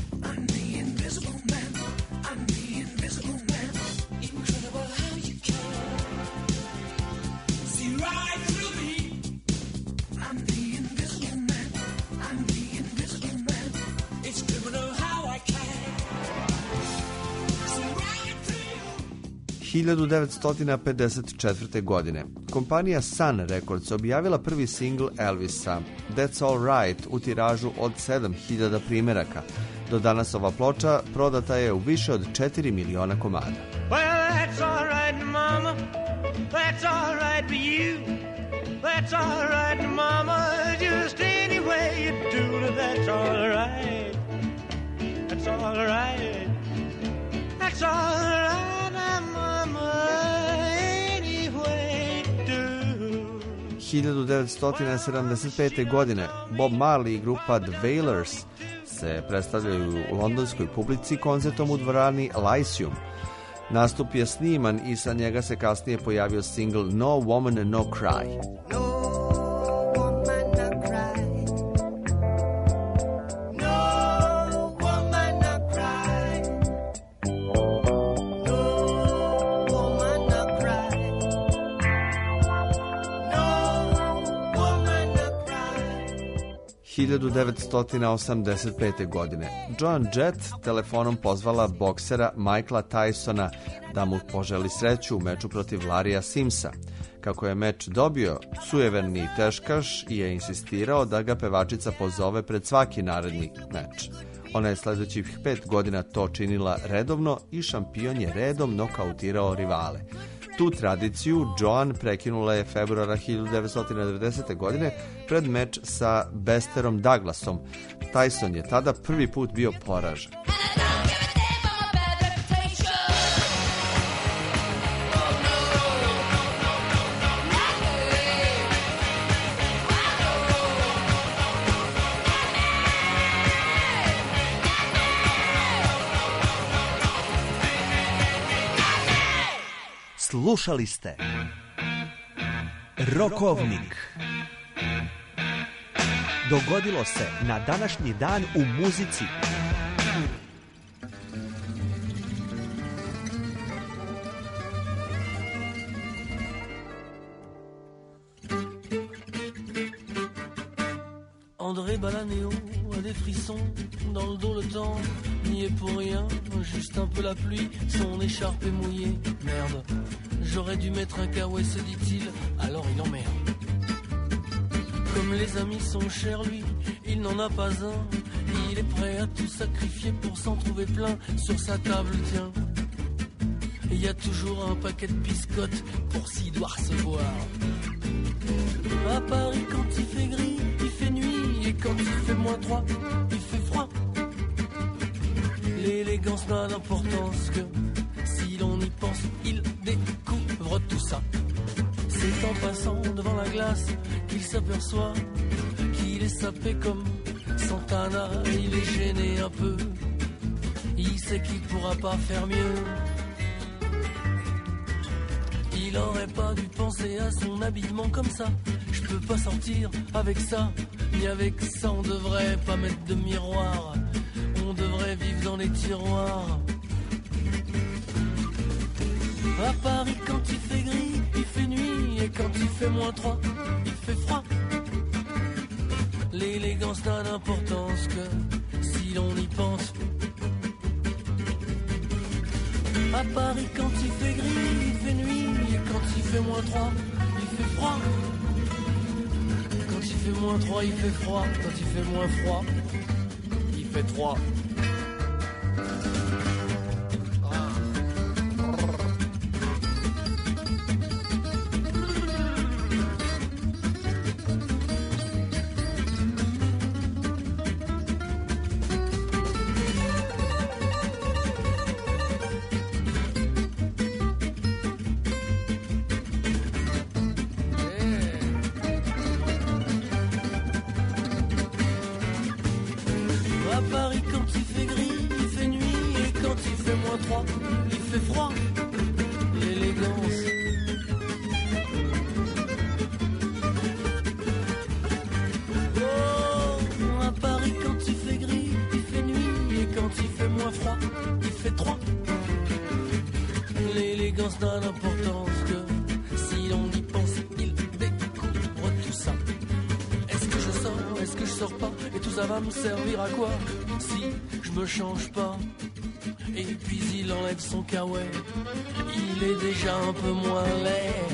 hiljadu devetsto pedeset četvrte. godine kompanija Sun Records objavila prvi singl Elvisa, That's All Right, u tiražu od sedam hiljada primeraka. Do danas ova ploča prodata je u više od četiri miliona komada. Well, that's all right, mama. That's all right for you. That's all right, mama. Just any way you do it, that's all right. That's all right. That's all right, mama. Any way you do. hiljadu devetsto sedamdeset pete. godine Bob Marley i grupa The Wailers se predstavljaju u londonskoj publici koncertom u dvorani Lyceum. Nastup je sniman i sa njega se kasnije pojavio singl No Woman No Cry. hiljadu devetsto osamdeset pete. godine Joan Jett telefonom pozvala boksera Michaela Tysona da mu poželi sreću u meču protiv Larrya Simsa. Kako je meč dobio, sujeverni teškaš je insistirao da ga pevačica pozove pred svaki naredni meč. Ona je sljedećih pet godina to činila redovno i šampion je redom nokautirao rivale. Tu tradiciju Joan prekinula je februara hiljadu devetsto devedesete. godine pred meč sa Besterom Douglasom. Tyson je tada prvi put bio poražen. Slušali ste Rokovnik. Dogodilo se na današnji dan u muzici. André Balanéo a des frissons dans le dos, le temps n'y est pour rien, juste un peu la pluie, son écharpe est mouillée. Merde, j'aurais dû mettre un kawaii, se dit-il, alors il emmerde. Comme les amis sont chers, lui, il n'en a pas un. Il est prêt à tout sacrifier pour s'en trouver plein sur sa table, tiens. Il y a toujours un paquet de biscottes pour s'y doit recevoir. À Paris, quand il fait gris, il fait nuit, et quand il fait moins trois, il fait froid. L'élégance n'a d'importance que si l'on y pense, il découvre tout ça. C'est en passant devant la glace qu'il s'aperçoit qu'il est sapé comme Santana. Il est gêné un peu, il sait qu'il pourra pas faire mieux. Il aurait pas dû penser à son habillement comme ça. Je peux pas sortir avec ça, ni avec ça. On devrait pas mettre de miroir, on devrait vivre dans les tiroirs. À Paris, quand il fait gris, il fait nuit, et quand il fait moins trois, il fait froid. L'élégance n'a d'importance que si l'on y pense. À Paris, quand il fait gris, il fait nuit, et quand il fait moins trois, il fait froid. Quand il fait moins trois, il fait froid. Quand il fait moins froid, il fait trois. trois, il fait froid, l'élégance. Oh, à Paris quand il fait gris, il fait nuit, et quand il fait moins froid, il fait trois. L'élégance n'a d'importance que si l'on y pense, il découvre tout ça. Est-ce que je sors, est-ce que je sors pas, et tout ça va me servir à quoi si je me change pas? Et puis il enlève son kawaii, il est déjà un peu moins laid.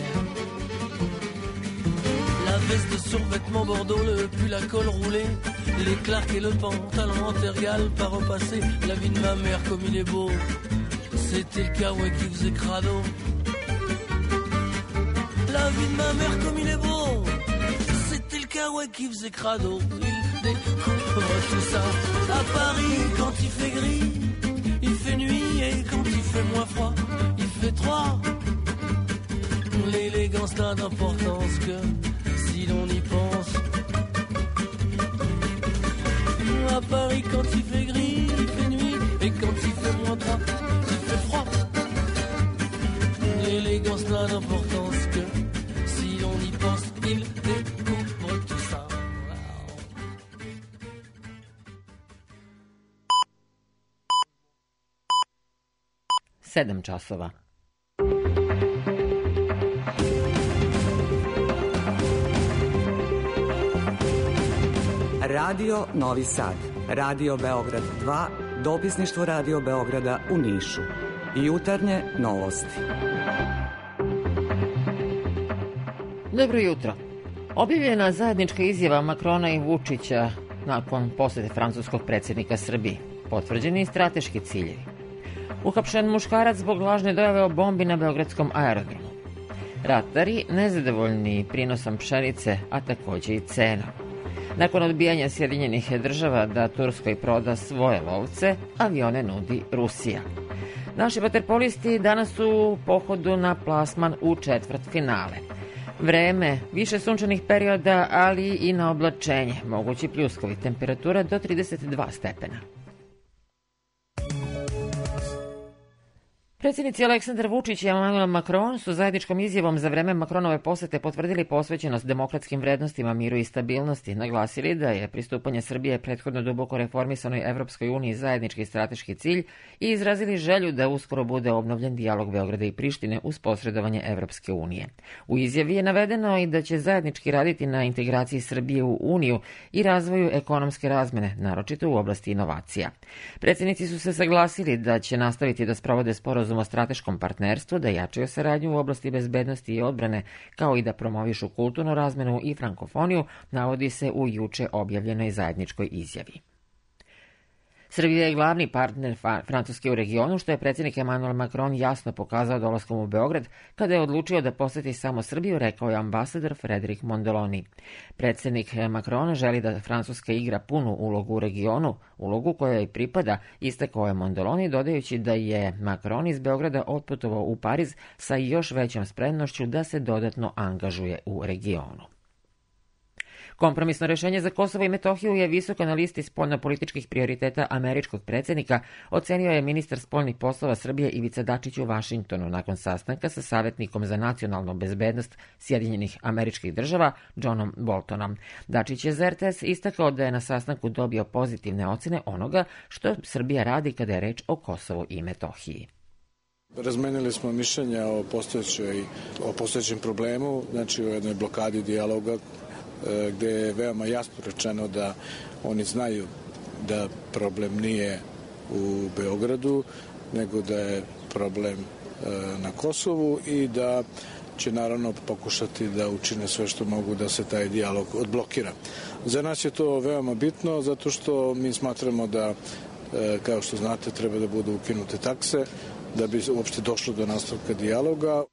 La veste de survêtement bordeaux, le pull à col roulé, les clarks et le pantalon en tergal pas repassé. La vie de ma mère comme il est beau, c'était le kawaii qui faisait crado. La vie de ma mère comme il est beau, c'était le kawaii qui faisait crado. Il découvre tout ça. À Paris quand il fait gris, il fait nuit, et quand il fait moins froid, il fait trois. L'élégance n'a d'importance que si l'on y pense. À Paris quand il fait gris, il fait nuit, et quand il fait moins trois, il fait froid. L'élégance n'a d'importance que si l'on y pense. Il découvre tout ça. Sedam časova. Radio Novi Sad, Radio Beograd dva, dopisništvo Radio Beograda u Nišu. Jutarnje novosti. Dobro jutro. Objavljena zajednička izjava Makrona i Vučića nakon posete francuskog predsjednika Srbije. Potvrđeni strateški ciljevi. Uhapšen muškarac zbog lažne dojave o bombi na beogradskom aerodromu. Ratari nezadovoljni prinosom pšenice, a takođe i cenom. Nakon odbijanja Sjedinjenih država da Turskoj proda svoje lovce, avione nudi Rusija. Naši vaterpolisti danas su u pohodu na plasman u četvrt finale. Vreme, više sunčanih perioda, ali i na oblačenje, mogući pljuskovi, temperatura do trideset dva stepena. Predsjednici Aleksandar Vučić i Emmanuel Macron su zajedničkom izjavom za vreme Macronove posete potvrdili posvećenost demokratskim vrednostima, miru i stabilnosti, naglasili da je pristupanje Srbije prethodno duboko reformisanoj Evropskoj uniji zajednički strateški cilj i izrazili želju da uskoro bude obnovljen dijalog Beograda i Prištine uz posredovanje Evropske unije. U izjavi je navedeno i da će zajednički raditi na integraciji Srbije u Uniju i razvoju ekonomske razmene, naročito u oblasti inovacija. Predsjednici su se saglasili da će nastaviti da sprovode sporazum o strateškom partnerstvu, da jačaju saradnju u oblasti bezbednosti i odbrane, kao i da promovišu kulturnu razmenu i frankofoniju, navodi se u juče objavljenoj zajedničkoj izjavi. Srbija je glavni partner Francuske u regionu, što je predsjednik Emmanuel Macron jasno pokazao dolaskom u Beograd, kada je odlučio da poseti samo Srbiju, rekao je ambasador Frederic Mondoloni. Predsjednik Macron želi da Francuska igra punu ulogu u regionu, ulogu koja joj pripada, istakao je Mondoloni, dodajući da je Macron iz Beograda otputovao u Pariz sa još većom spremnošću da se dodatno angažuje u regionu. Kompromisno rešenje za Kosovo i Metohiju je visoko na listi spoljnopolitičkih prioriteta američkog predsjednika, ocenio je ministar spoljnih poslova Srbije Ivica Dačić u Vašingtonu nakon sastanka sa savjetnikom za nacionalnu bezbednost Sjedinjenih Američkih Država Johnom Boltonom. Dačić je za R T S istakao da je na sastanku dobio pozitivne ocene onoga što Srbija radi kada je reč o Kosovu i Metohiji. Razmenili smo mišljenja o postojećoj, o postojećem problemu, znači o jednoj blokadi dijaloga, gde je veoma jasno rečeno da oni znaju da problem nije u Beogradu, nego da je problem na Kosovu i da će naravno pokušati da učine sve što mogu da se taj dijalog odblokira. Za nas je to veoma bitno zato što mi smatramo da, kao što znate, treba da budu ukinute takse da bi uopšte došlo do nastavka dijaloga.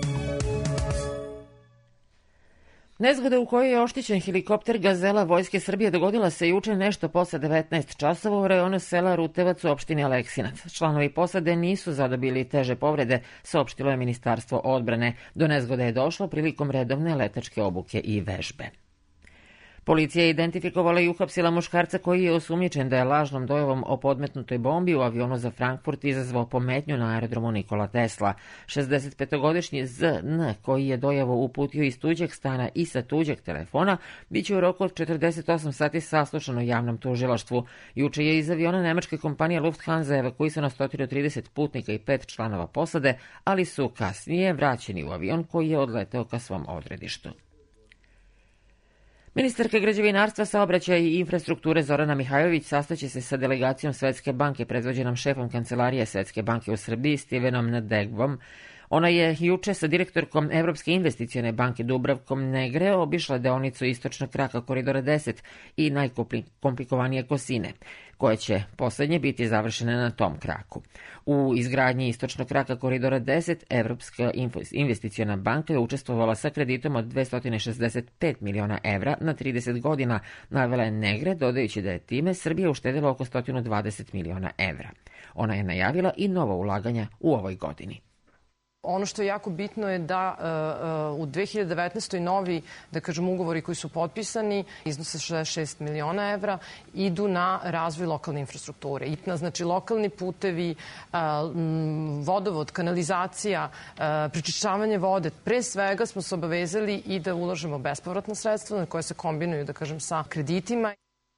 Nezgoda u kojoj je oštećen helikopter Gazela Vojske Srbije dogodila se juče nešto posle devetnaest časova u rajonu sela Rutevac u opštini Aleksinac. Članovi posade nisu zadobili teže povrede, saopštilo je Ministarstvo odbrane. Do nezgode je došlo prilikom redovne letačke obuke i vežbe. Policija je identifikovala i uhapsila muškarca koji je osumnjičen da je lažnom dojavom o podmetnutoj bombi u avionu za Frankfurt izazvao pometnju na aerodromu Nikola Tesla. šezdesetpetogodišnji Z N, koji je dojavu uputio iz tuđeg stana i sa tuđeg telefona, bit će u roku od četrdeset osam sati saslušan u javnom tužilaštvu. Juče je iz aviona nemačke kompanije Lufthansa evakuisano sto trideset putnika i pet članova posade, ali su kasnije vraćeni u avion koji je odleteo ka svom odredištu. Ministarka građevinarstva, saobraćaja i infrastrukture Zorana Mihajlović sastaće se sa delegacijom Svetske banke predvođenom šefom kancelarije Svetske banke u Srbiji Stevenom Nadegvom. Ona je juče sa direktorkom Evropske investicione banke Dubravkom Negre obišla deonicu istočnog kraka Koridora deset i najkomplikovanije Kosine, koje će poslednje biti završene na tom kraku. U izgradnji istočnog kraka Koridora deset Evropska investiciona banka je učestvovala sa kreditom od dvesta šezdeset pet miliona evra na trideset godina, navela je Negre, dodajući da je time Srbija uštedela oko sto dvadeset miliona evra. Ona je najavila i nova ulaganja u ovoj godini. Ono što je jako bitno je da uh, u dve hiljade devetnaestoj novi, da kažem, ugovori koji su potpisani, iznose šezdeset šest miliona evra, idu na razvoj lokalne infrastrukture. I na, znači, lokalni putevi, uh, vodovod, kanalizacija, uh, prečišćavanje vode. Pre svega smo se obavezali i da ulažemo bespovratna sredstva koje se kombinuju, da kažem, sa kreditima.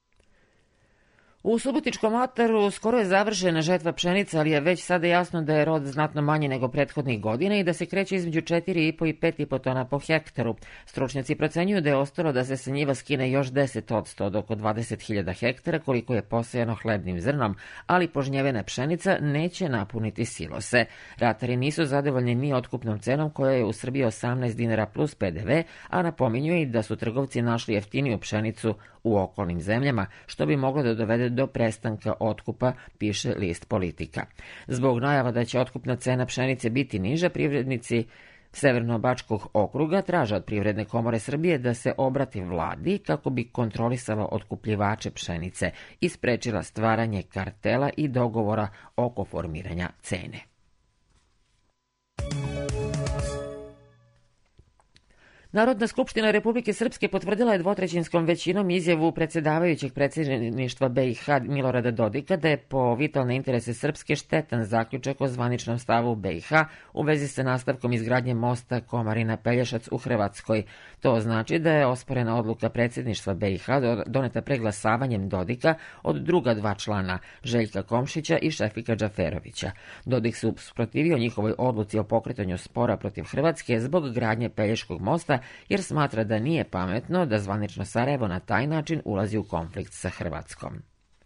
U Subotičkom ataru skoro je završena žetva pšenice, ali je već sada jasno da je rod znatno manji nego prethodnih godina i da se kreće između četiri i po i pet i po tona po hektaru. Stručnjaci procenjuju da je ostalo da se sa njiva skine još deset odsto od oko dvadeset hiljada hektara koliko je posejano hlebnim zrnom, ali požnjevena pšenica neće napuniti silose. Ratari nisu zadovoljni ni otkupnom cenom koja je u Srbiji osamnaest dinara plus pe de ve, a napominju i da su trgovci našli jeftiniju pšenicu u okolnim zemljama, što bi moglo da dovede do prestanka otkupa, piše list Politika. Zbog najava da će otkupna cena pšenice biti niža, privrednici Severno-Bačkog okruga traže od Privredne komore Srbije da se obrati vladi kako bi kontrolisala otkupljivače pšenice i sprečila stvaranje kartela i dogovora oko formiranja cene. Narodna skupština Republike Srpske potvrdila je dvotrećinskom većinom izjavu predsedavajućeg predsjedništva be i ha Milorada Dodika da je po vitalne interese Srpske štetan zaključak o zvaničnom stavu be i ha u vezi sa nastavkom izgradnje mosta Komarina-Pelješac u Hrvatskoj. To znači da je osporena odluka predsjedništva be i ha doneta preglasavanjem Dodika od druga dva člana, Željka Komšića i Šefika Džaferovića. Dodik se usprotivio njihovoj odluci o pokretanju spora protiv Hrvatske zbog gradnje Pelješkog mosta, jer smatra da nije pametno da zvanično Sarajevo na taj način ulazi u konflikt sa Hrvatskom.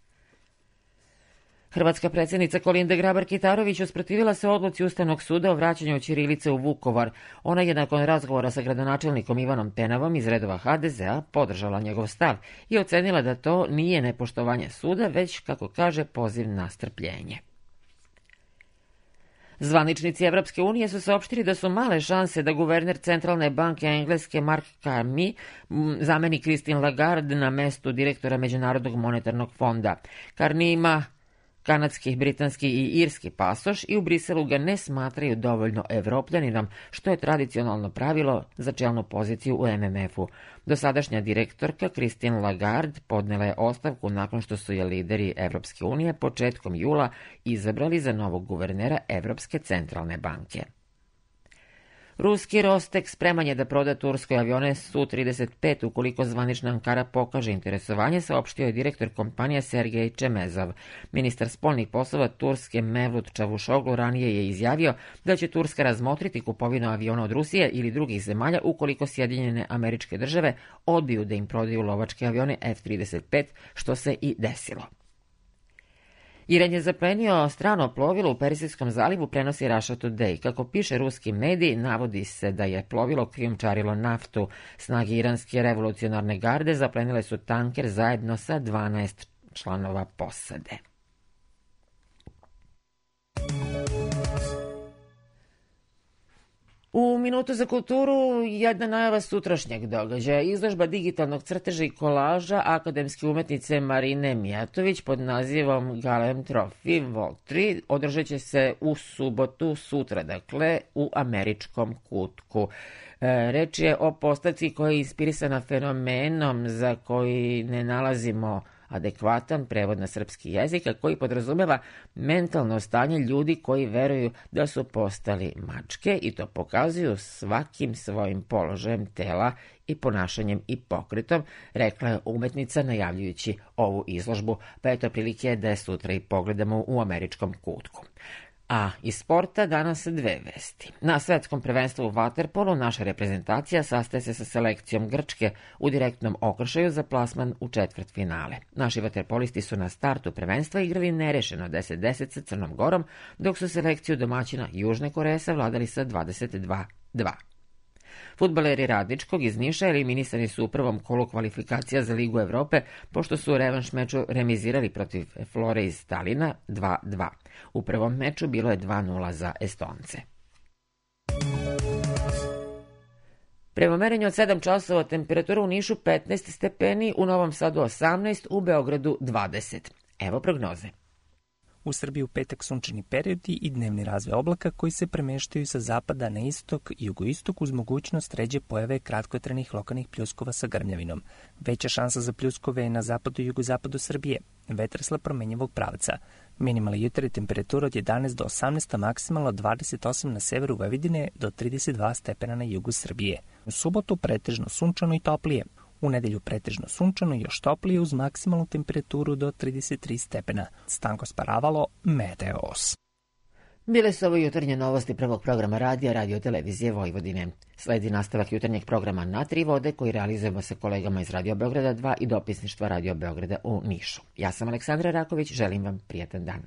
Hrvatska predsjednica Kolinda Grabar-Kitarović usprotivila se odluci Ustavnog suda o vraćanju ćirilice u Vukovar. Ona je nakon razgovora sa gradonačelnikom Ivanom Penavom iz redova ha de ze a podržala njegov stav i ocenila da to nije nepoštovanje suda, već, kako kaže, poziv na strpljenje. Zvaničnici Evropske unije su saopštili da su male šanse da guverner Centralne banke Engleske Mark Carney zameni Christine Lagarde na mestu direktora Međunarodnog monetarnog fonda. Carney ima kanadski, britanski i irski pasoš i u Briselu ga ne smatraju dovoljno evropljaninom, što je tradicionalno pravilo za čelnu poziciju u em em efu. Dosadašnja direktorka Christine Lagarde podnela je ostavku nakon što su je lideri Evropske unije početkom jula izabrali za novog guvernera Evropske centralne banke. Ruski Rostek spreman je da proda Turskoj avione Su trideset pet ukoliko zvanična Ankara pokaže interesovanje, saopštio je direktor kompanije Sergej Čemezov. Ministar spoljnih poslova Turske Mevlut Čavušoglu ranije je izjavio da će Turska razmotriti kupovinu aviona od Rusije ili drugih zemalja ukoliko Sjedinjene Američke Države odbiju da im prodaju lovačke avione F trideset pet, što se i desilo. Iran je zaplenio strano plovilo u Persijskom zalivu, prenosi Russia Today. Kako piše ruski medij, navodi se da je plovilo krijumčarilo naftu. Snage iranske revolucionarne garde zaplenile su tanker zajedno sa dvanaest članova posade. U Minutu za kulturu jedna najava sutrašnjeg događaja. Izložba digitalnog crteža i kolaža akademske umetnice Marine Mijatović pod nazivom Galem Trophy Vol tri održat će se u subotu, sutra, dakle, u američkom kutku. E, reč je o postavci koja je inspirisana fenomenom za koji ne nalazimo adekvatan prevod na srpski jezik, a koji podrazumeva mentalno stanje ljudi koji veruju da su postali mačke i to pokazuju svakim svojim položajem tela i ponašanjem i pokretom, rekla je umetnica najavljujući ovu izložbu, pa eto prilike da je sutra i pogledamo u američkom kutku. A iz sporta danas dve vesti. Na svetskom prvenstvu u vaterpolu naša reprezentacija sastaje se sa selekcijom Grčke u direktnom okršaju za plasman u četvrtfinale. Naši vaterpolisti su na startu prvenstva igrali nerešeno deset deset sa Crnom Gorom, dok su selekciju domaćina Južne Koreje savladali sa dvadeset dva dva. Fudbaleri Radničkog iz Niša eliminisani su u prvom kolu kvalifikacija za Ligu Evrope, pošto su u revanš meču remizirali protiv Flore iz Talina dva dva. U prvom meču bilo je dva nula za Estonce. Prema merenju od sedam časova temperatura u Nišu petnaest stepeni, u Novom Sadu osamnaest, u Beogradu dvadeset. Evo prognoze. U Srbiji u petak sunčani periodi i dnevni razvoj oblaka koji se premeštaju sa zapada na istok i jugoistok uz mogućnost ređe pojave kratkotrenih lokalnih pljuskova sa grmljavinom. Veća šansa za pljuskove je na zapadu i jugozapadu Srbije. Vetar slab promenjivog pravca. Minimalna jutarnja temperatura od jedanaest do osamnaest, a maksimalno dvadeset osam na severu Vojvodine do trideset dva stepena na jugu Srbije. U subotu pretežno sunčano i toplije. U nedelju pretežno sunčano i još toplije uz maksimalnu temperaturu do trideset tri stepena. Stanko Sparavalo, Meteos. Bile su ovo jutarnje novosti prvog programa radija Radio Televizije Vojvodine. Sledi nastavak jutarnjeg programa Na tri vode koji realizujemo sa kolegama iz Radio Beograda dva i dopisništva Radio Beograda u Nišu. Ja sam Aleksandra Raković, želim vam prijatan dan.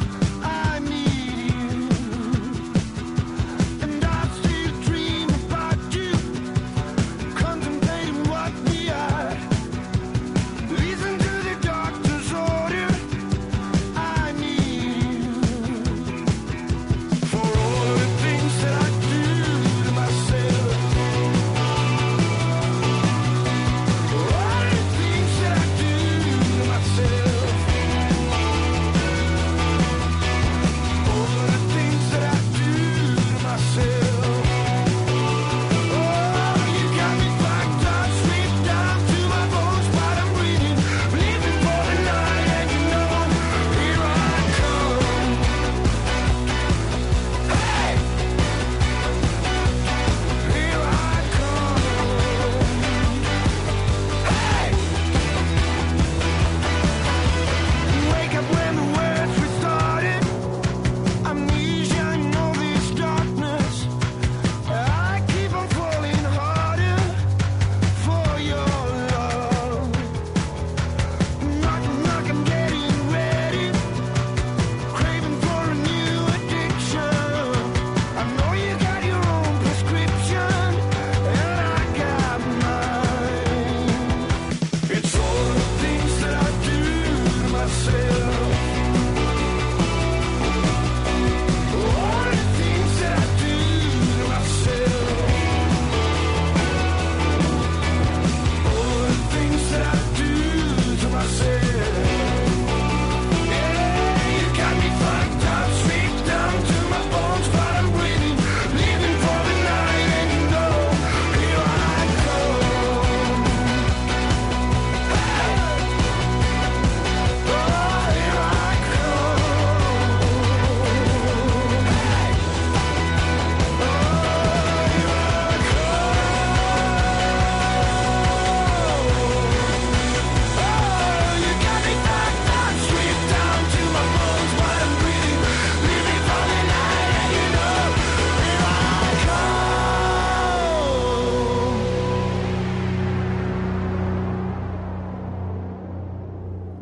About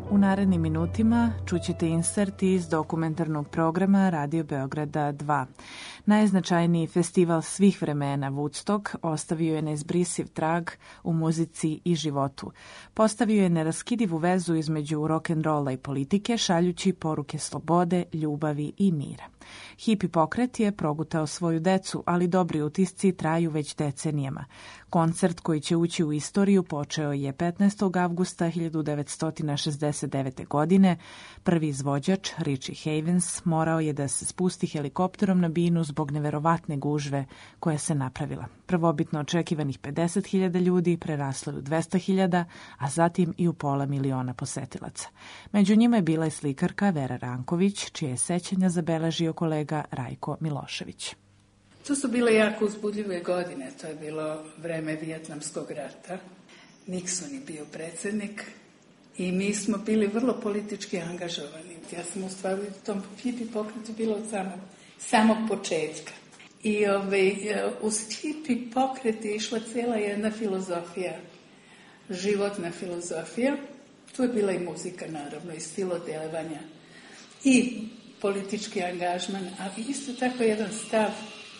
U narednim minutima čućete inserti iz dokumentarnog programa Radio Beograda dva. Najznačajniji festival svih vremena Woodstock ostavio je neizbrisiv trag u muzici i životu. Postavio je neraskidivu vezu između rock'n'rolla i politike, šaljući poruke slobode, ljubavi i mira. Hipi pokret je progutao svoju decu, ali dobri utisci traju već decenijama. Koncert koji će ući u istoriju počeo je petnaestog avgusta hiljadu devetsto šezdeset devete. godine. Prvi izvođač, Richie Havens, morao je da se spusti helikopterom na binu zbog neverovatne gužve koja se napravila. Prvobitno očekivanih pedeset hiljada ljudi preraslo je u dvesta hiljada, a zatim i u pola miliona posetilaca. Među njima je bila i slikarka Vera Ranković, čije je sećanja zabeležio kolega Rajko Milošević. To su bile jako uzbudljive godine, to je bilo vreme Vijetnamskog rata. Nixon je bio predsjednik i mi smo bili vrlo politički angažovani. Ja sam u stvari u tom hipi pokretu bila od samog, samog početka. I ovaj, uz hipi pokret je išla cijela jedna filozofija, životna filozofija. Tu je bila i muzika, naravno, i stil odjevanja i politički angažman, ali isto tako jedan stav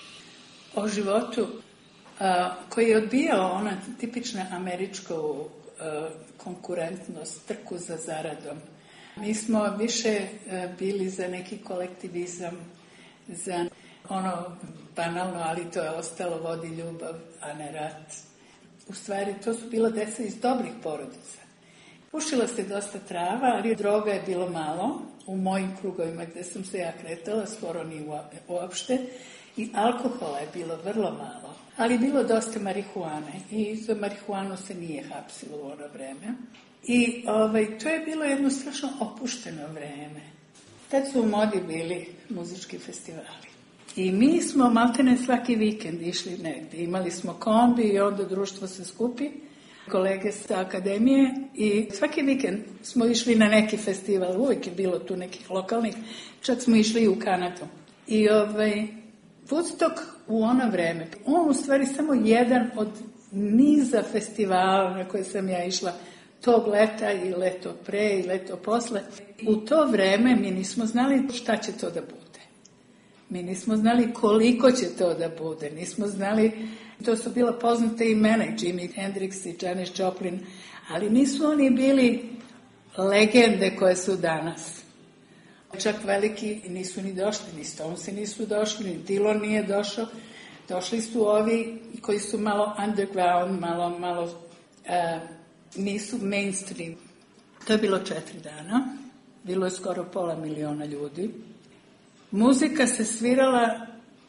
o životu a, koji je odbijao ona tipična američku a, konkurentnost, trku za zaradom. Mi smo više a, bili za neki kolektivizam, za ono banalno, ali to je ostalo, vodi ljubav, a ne rat. U stvari, to su bila deca iz dobrih porodica. Pušila se dosta trava, ali droga je bilo malo u mojim krugovima gdje sam se ja kretala, skoro ni uopšte. I alkohola je bilo vrlo malo, ali je bilo dosta marihuane i za marihuanu se nije hapsilo u ono vreme. I ovaj, to je bilo jedno strašno opušteno vreme. Tad su u modi bili muzički festivali. I mi smo maltene svaki vikend išli negdje. Imali smo kombi i onda društvo se skupi, kolege sa akademije i svaki vikend smo išli na neki festival. Uvijek je bilo tu nekih lokalnih, čak smo išli i u Kanadu. I ovaj... Woodstock u ono vreme, on u stvari samo jedan od niza festivala na koje sam ja išla tog leta i leto pre i leto posle. U to vreme mi nismo znali šta će to da bude. Mi nismo znali koliko će to da bude. Nismo znali, to su bila poznate imena, Jimi Hendrix i Janis Joplin, ali nisu oni bili legende koje su danas. Čak veliki nisu ni došli, ni Stonesi nisu došli, ni Dylan nije došao. Došli su ovi koji su malo underground, malo, malo uh, nisu mainstream. To je bilo četiri dana, bilo je skoro pola miliona ljudi. Muzika se svirala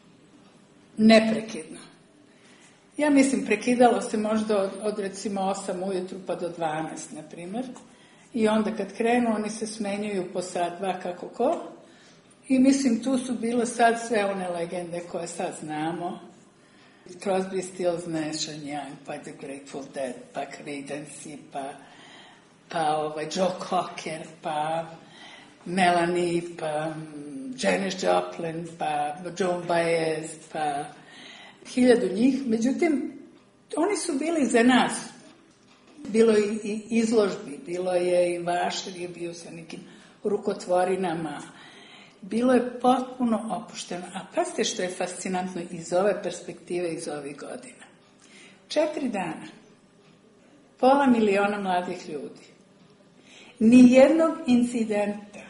neprekidno. Ja mislim, prekidalo se možda od, od recimo osam ujutru pa do dvanaest, na primjer. I onda kad krenu, oni se smenjuju po sat, dva, kako ko. I mislim, tu su bile sad sve one legende koje sad znamo. Crosby, Stills, Nash and Young, pa The Grateful Dead, pa Creedence, pa, pa ovaj Joe Cocker, pa Melanie, pa Janis Joplin, pa Joan Baez, pa hiljadu njih. Međutim, oni su bili za nas. Bilo je i izložbi, bilo je i Vašar je bio sa nekim rukotvorinama. Bilo je potpuno opušteno. A pazite što je fascinantno iz ove perspektive, iz ovih godina. Četiri dana, pola miliona mladih ljudi, nijednog incidenta.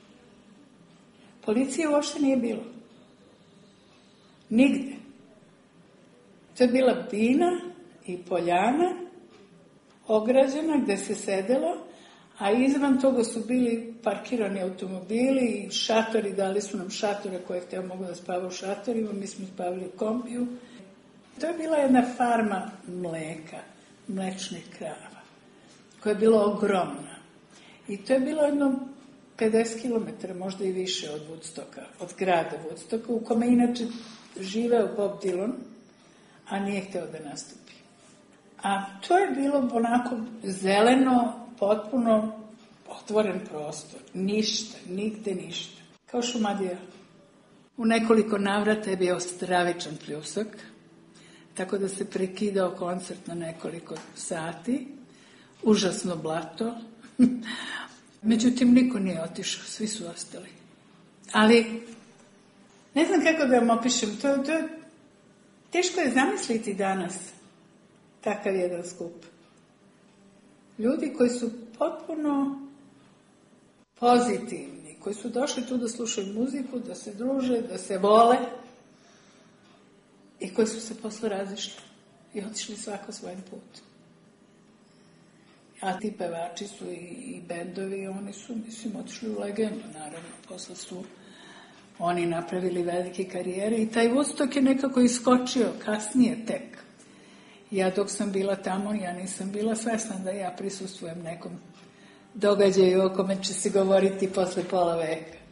Policije uopšte nije bilo. Nigde. To je bila bina i poljana, ograđena gde se sedelo, a izvan toga su bili parkirani automobili i šatori, dali su nam šatore koje hteo mogu da spava u šatorima, mi smo spavili u kombiju. To je bila jedna farma mleka, mlečnih krava, koja je bila ogromna. I to je bilo jedno pedeset kilometara, možda i više od Woodstocka, od grada Woodstocka, u kome inače živeo Bob Dylan, a nije hteo da nastupi. A to je bilo onako zeleno, potpuno otvoren prostor. Ništa, nigde ništa. Kao Šumadija. U nekoliko navrata je bio stravičan pljusak, tako da se prekidao koncert na nekoliko sati. Užasno blato. Međutim, niko nije otišao, svi su ostali. Ali, ne znam kako da vam opišem, to, to teško je zamisliti danas takav jedan skup. Ljudi koji su potpuno pozitivni, koji su došli tu da slušaju muziku, da se druže, da se vole i koji su se posle razišli i otišli svako svojim putom. A ti pevači su i, i bendovi, oni su, mislim, otišli u legendu, naravno. Posle su oni napravili velike karijere i taj Woodstock je nekako iskočio kasnije tek. Ja dok sam bila tamo, ja nisam bila svesna da ja prisustvujem nekom događaju o kome će se govoriti posle pola veka.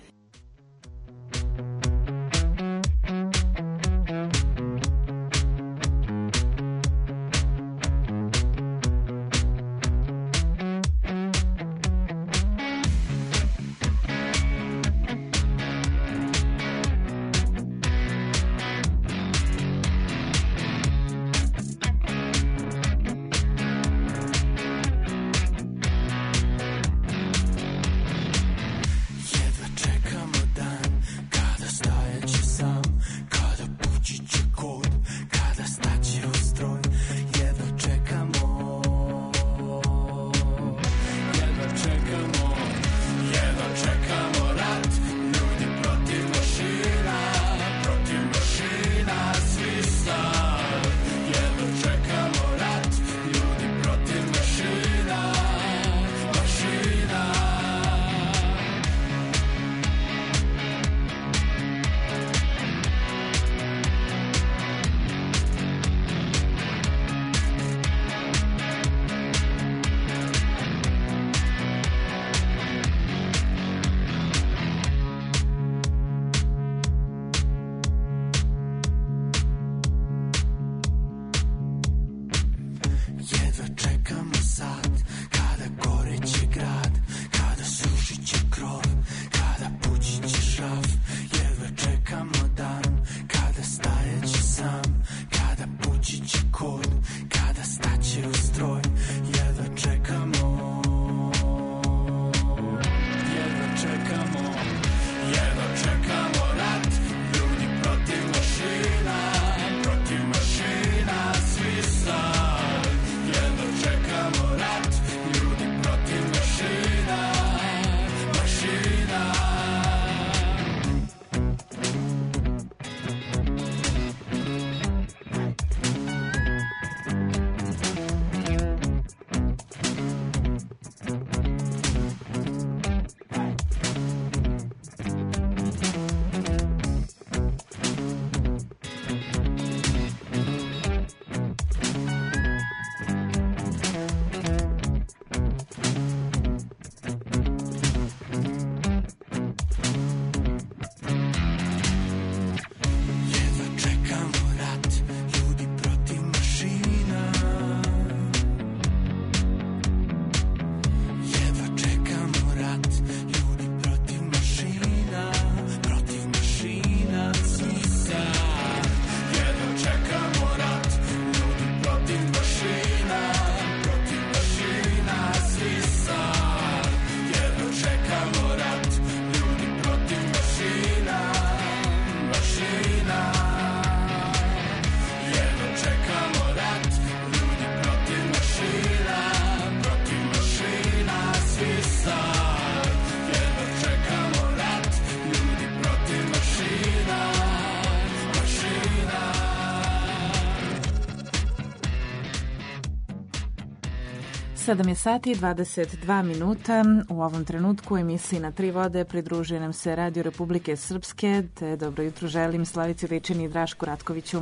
sedam je sati i dvadeset dva minuta. U ovom trenutku u emisiji Na tri vode pridružuje nam se Radio Republike Srpske, te dobro jutro želim Slavici Ličini i Drašku Ratkoviću.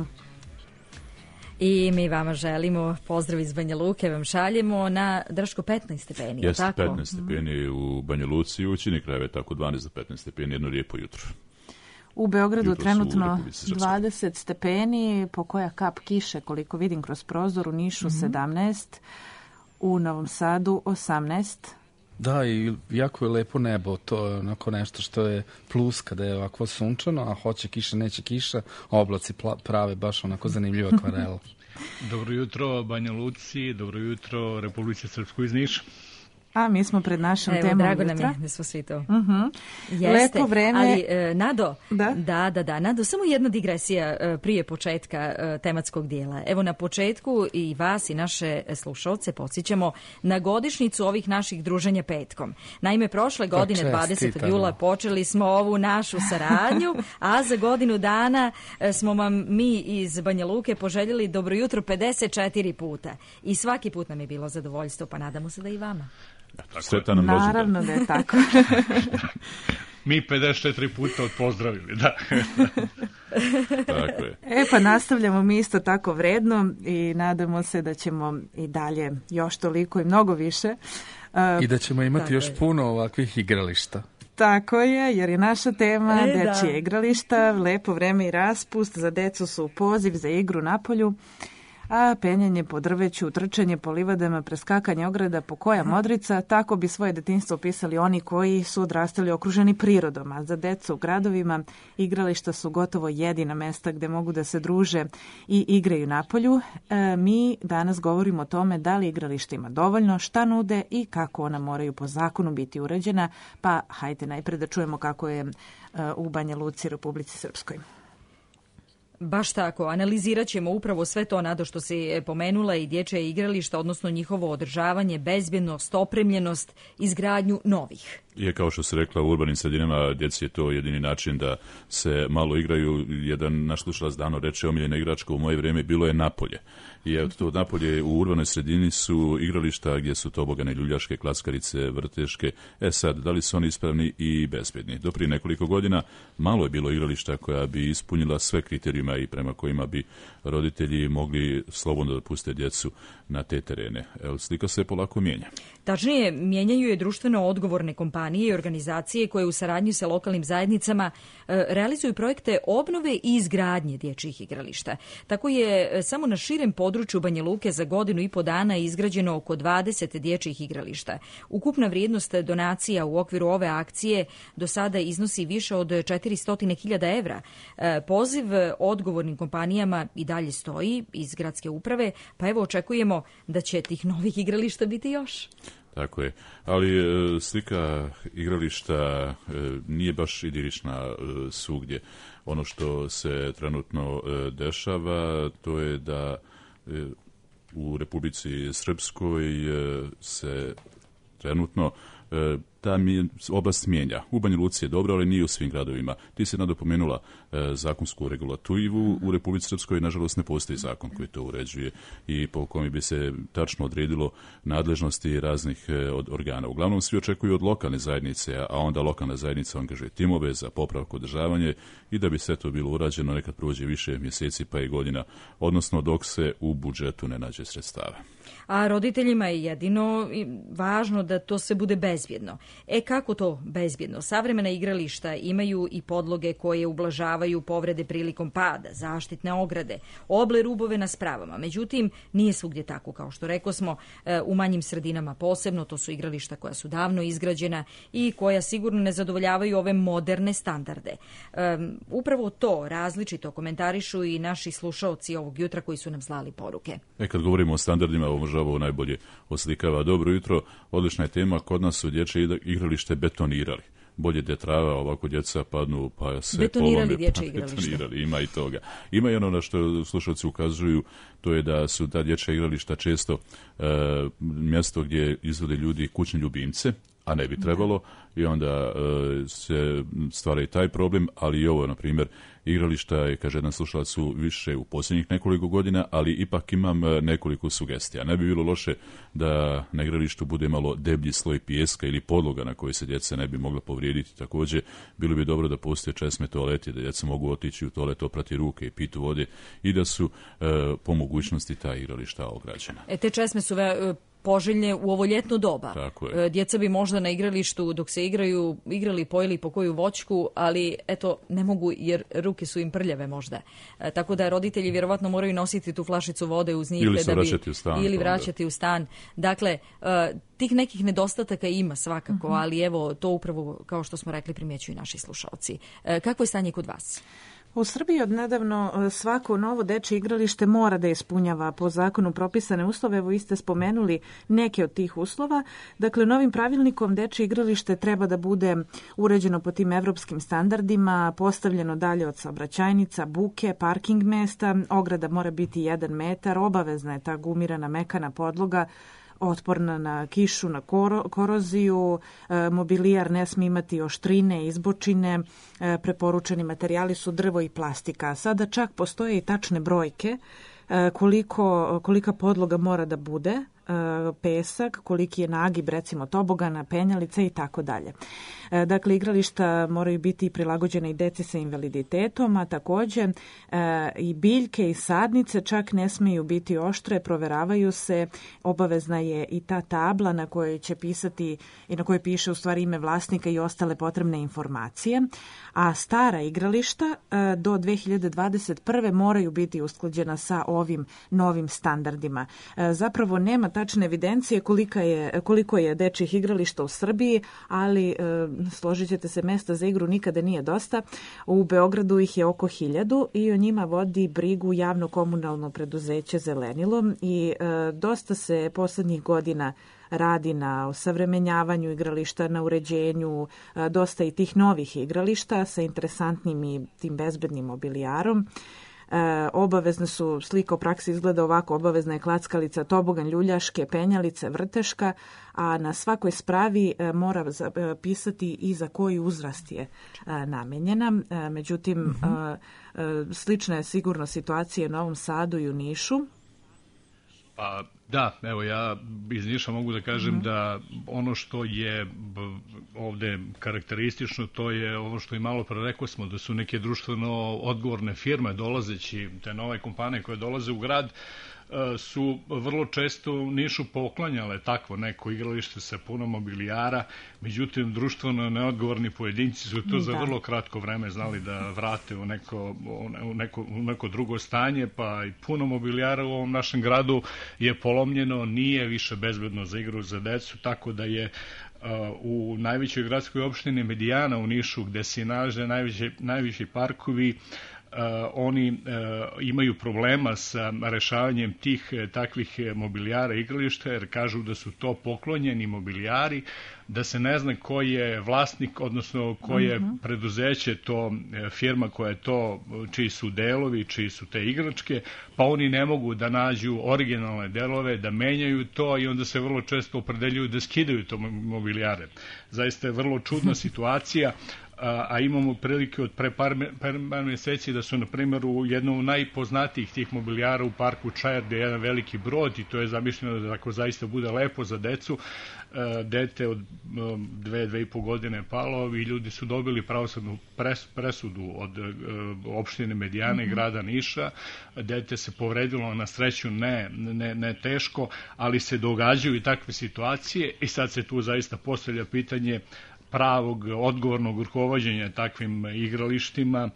I mi vama želimo pozdrav iz Banja Luke, vam šaljemo na Draško petnaest stepeni. Jeste, tako? petnaest stepeni u Banja Luci i u većini krajeva tako dvanaest do petnaest stepeni, jedno lijepo jutro. U Beogradu Jutro trenutno dvadeset stepeni, po koja kap kiše, koliko vidim kroz prozor, u Nišu Mhm. sedamnaest, u Novom Sadu osamnaest. Da, i jako je lepo nebo, to je onako nešto što je plus kada je ovako sunčano, a hoće kiša, neće kiša, oblaci pla- prave baš onako zanimljiva akvarela. Dobro jutro Banja Luci, dobro jutro Republici Srpskoj iz Niša. A mi smo pred našom Evo, temom drago jutra. nam je da smo svi to. Uh-huh. Jeste, Lepo vreme. ali e, Nado, da? da, da, da, Nado, samo jedna digresija e, prije početka e, tematskog dijela. Evo na početku i vas i naše slušalce podsjećamo na godišnjicu ovih naših druženja petkom. Naime, prošle godine, dvadesetog jula, počeli smo ovu našu saradnju, a za godinu dana e, smo vam mi iz Banja Luke poželjeli dobro jutro pedeset četiri puta. I svaki put nam je bilo zadovoljstvo, pa nadamo se da i vama. Sretan nam rođendan. Naravno da je tako. Mi pedeset četiri puta odpozdravili, da. Tako je. E pa nastavljamo mi isto tako vredno i nadamo se da ćemo i dalje još toliko i mnogo više. Uh, I da ćemo imati još je. puno ovakvih igrališta. Tako je, jer je naša tema e, dečije da. igrališta, lepo vreme i raspust, za decu su poziv za igru napolju, a penjanje po drveću, trčanje po livadama, preskakanje ograda, pokoja modrica, tako bi svoje detinjstvo opisali oni koji su odrastali okruženi prirodom, a za decu u gradovima igrališta su gotovo jedina mesta gde mogu da se druže i igraju napolju. E, mi danas govorimo o tome da li igrališta ima dovoljno, šta nude i kako ona moraju po zakonu biti uređena, pa hajde najpre da čujemo kako je e, u Banja Luci, Republici Srpskoj. Baš tako, analizirat ćemo upravo sve to, Nado, što se je pomenula, i dječja igrališta, odnosno njihovo održavanje, bezbjednost, opremljenost, izgradnju novih. Je, kao što se rekla, u urbanim sredinama djeci je to jedini način da se malo igraju. Jedan naš slušalac davno reče, omiljena igračka u moje vrijeme bilo je napolje. I evo to napolje u urbanoj sredini su igrališta gdje su to bogane ljuljaške, klackarice, vrteške. E sad, da li su oni ispravni i bezbjedni? Do prije nekoliko godina malo je bilo igrališta koja bi ispunila sve kriterijuma i prema kojima bi roditelji mogli slobodno da puste djecu na te terene. Evo, slika se polako mijenja. Tačnije, mijenjaju je društveno odgovorne kompanije i organizacije koje u saradnji sa lokalnim zajednicama e, realizuju projekte obnove i izgradnje dječjih igrališta. Tako je e, samo na širem području Banja Luke za godinu i po dana izgrađeno oko dvadeset dječjih igrališta. Ukupna vrijednost donacija u okviru ove akcije do sada iznosi više od četiristo hiljada evra. E, poziv odgovornim kompanijama i dalje stoji iz gradske uprave, pa evo očekujemo da će tih novih igrališta biti još. Tako je, ali e, slika igrališta e, nije baš idilična e, svugdje. Ono što se trenutno e, dešava, to je da e, u Republici Srpskoj e, se trenutno e, ta mi, oblast mijenja. U Banja Luci je dobro, ali nije u svim gradovima. Ti si nadopomenula e, zakonsku regulativu. U Republici Srpskoj, nažalost, ne postoji zakon koji to uređuje i po kojem bi se tačno odredilo nadležnosti raznih e, od organa. Uglavnom, svi očekuju od lokalne zajednice, a onda lokalna zajednica angažuje timove za popravku, održavanje i da bi sve to bilo urađeno, nekad prođe više mjeseci pa i godina, odnosno dok se u budžetu ne nađe sredstava. A roditeljima je jedino važno da to sve bude bezbjedno. E kako to bezbjedno? Savremena igrališta imaju i podloge koje ublažavaju povrede prilikom pada, zaštitne ograde, oble rubove na spravama. Međutim, nije svugdje tako, kao što rekao smo, u manjim sredinama posebno. To su igrališta koja su davno izgrađena i koja sigurno ne zadovoljavaju ove moderne standarde. Um, upravo to različito komentarišu i naši slušaoci ovog jutra koji su nam slali poruke. E kad govorimo o standardima, ovo možda ovo najbolje oslikava. Dobro jutro, odlična je tema. Kod nas su dječje igralište betonirali. Bolje da trava, ovako djeca padnu pa se betonirali polome. Dječje igralište. Betonirali, ima i toga. Ima i ono na što slušalci ukazuju, to je da su ta dječja igrališta često e, mjesto gdje izvode ljudi kućne ljubimce, a ne bi trebalo, i onda e, se stvara i taj problem, ali i ovo, na primjer, igrališta je, kaže jedan slušalac, su više u posljednjih nekoliko godina, ali ipak imam nekoliko sugestija. Ne bi bilo loše da na igralištu bude malo deblji sloj pijeska ili podloga na kojoj se djeca ne bi mogla povrijediti. Također, bilo bi dobro da postoje česme toaleti, da djeca mogu otići u toalet, oprati ruke i pitu vode i da su e, po mogućnosti ta igrališta ograđena. E, te česme su ve, poželjne u ovo ljetno doba. Tako je. Djeca bi možda na igralištu dok se igraju, igrali, pojeli po koju voćku, ali eto, ne mogu jer ruke su im prljave možda. E, tako da roditelji vjerovatno moraju nositi tu flašicu vode uz njih. Ili se da bi, vraćati u stan. Ili vraćati u stan. Dakle, e, tih nekih nedostataka ima svakako, uh-huh. ali evo, to upravo, kao što smo rekli, primjećuju naši slušalci. E, kakvo je stanje kod vas? U Srbiji odnedavno svako novo dečje igralište mora da ispunjava po zakonu propisane uslove. Evo, vi ste spomenuli neke od tih uslova. Dakle, novim pravilnikom dečje igralište treba da bude uređeno po tim evropskim standardima, postavljeno dalje od saobraćajnica, buke, parking mesta, ograda mora biti jedan metar, obavezna je ta gumirana mekana podloga, otporna na kišu, na koro, koroziju, e, mobilijar ne smije imati oštrine, izbočine, e, preporučeni materijali su drvo i plastika. Sada čak postoje i tačne brojke e, koliko, kolika podloga mora da bude, e, pesak, koliki je nagib, recimo tobogana, penjalica i tako dalje. Dakle, igrališta moraju biti prilagođene i deci sa invaliditetom, a takođe e, i biljke i sadnice čak ne smiju biti oštre, proveravaju se, obavezna je i ta tabla na kojoj će pisati i na kojoj piše u stvari ime vlasnika i ostale potrebne informacije, a stara igrališta e, do dve hiljade dvadeset prve moraju biti usklađena sa ovim novim standardima. E, zapravo nema tačne evidencije kolika je, koliko je dečjih igrališta u Srbiji, ali e, složit ćete se, mesta za igru nikada nije dosta. U Beogradu ih je oko hiljadu i o njima vodi brigu javno komunalno preduzeće Zelenilo i e, dosta se poslednjih godina radi na osavremenjavanju igrališta, na uređenju, e, dosta i tih novih igrališta sa interesantnim i tim bezbednim mobilijarom. E, obavezne su, slika u praksi izgleda ovako, obavezna je klackalica, tobogan, ljuljaške, penjalice, vrteška, a na svakoj spravi e, mora za, e, pisati i za koji uzrast je e, namenjena. E, međutim, mm-hmm. e, e, slična je sigurno situacija u Novom Sadu i u Nišu. Pa da, evo ja iz Niša mogu da kažem mm-hmm. da ono što je ovde karakteristično, to je ovo što i malo pre rekao smo, da su neke društveno odgovorne firme dolazeći, te nove kompanije koje dolaze u grad, su vrlo često u Nišu poklanjale takvo neko igralište sa puno mobilijara, međutim društveno neodgovorni pojedinci su to da. za vrlo kratko vreme znali da vrate u neko, u neko, u neko drugo stanje, pa i puno mobilijara u ovom našem gradu je polomljeno, nije više bezbedno za igru za decu, tako da je u najvećoj gradskoj opštini Medijana u Nišu, gde se nalaze najveći, najviši parkovi, Uh, oni uh, imaju problema sa rešavanjem tih uh, takvih mobilijara igrališta, jer kažu da su to poklonjeni mobilijari, da se ne zna ko je vlasnik, odnosno ko je uh-huh. preduzeće, to firma koja je to, čiji su delovi, čiji su te igračke, pa oni ne mogu da nađu originalne delove, da menjaju to i onda se vrlo često opredeljuju da skidaju to mobilijare. Zaista je vrlo čudna situacija. A, a imamo prilike od pre par, par meseci da su, na primjer, u jednom najpoznatijih tih mobilijara u parku Čajar, gde je jedan veliki brod i to je zamišljeno da tako zaista bude lepo za decu. E, dete od dve, dve i po godine palo i ljudi su dobili pravosudnu pres, presudu od e, opštine Medijana i grada Niša. Dete se povredilo, na sreću ne, ne, ne teško, ali se događaju i takve situacije i sad se tu zaista postavlja pitanje pravog, odgovornog rukovođenja takvim igralištima.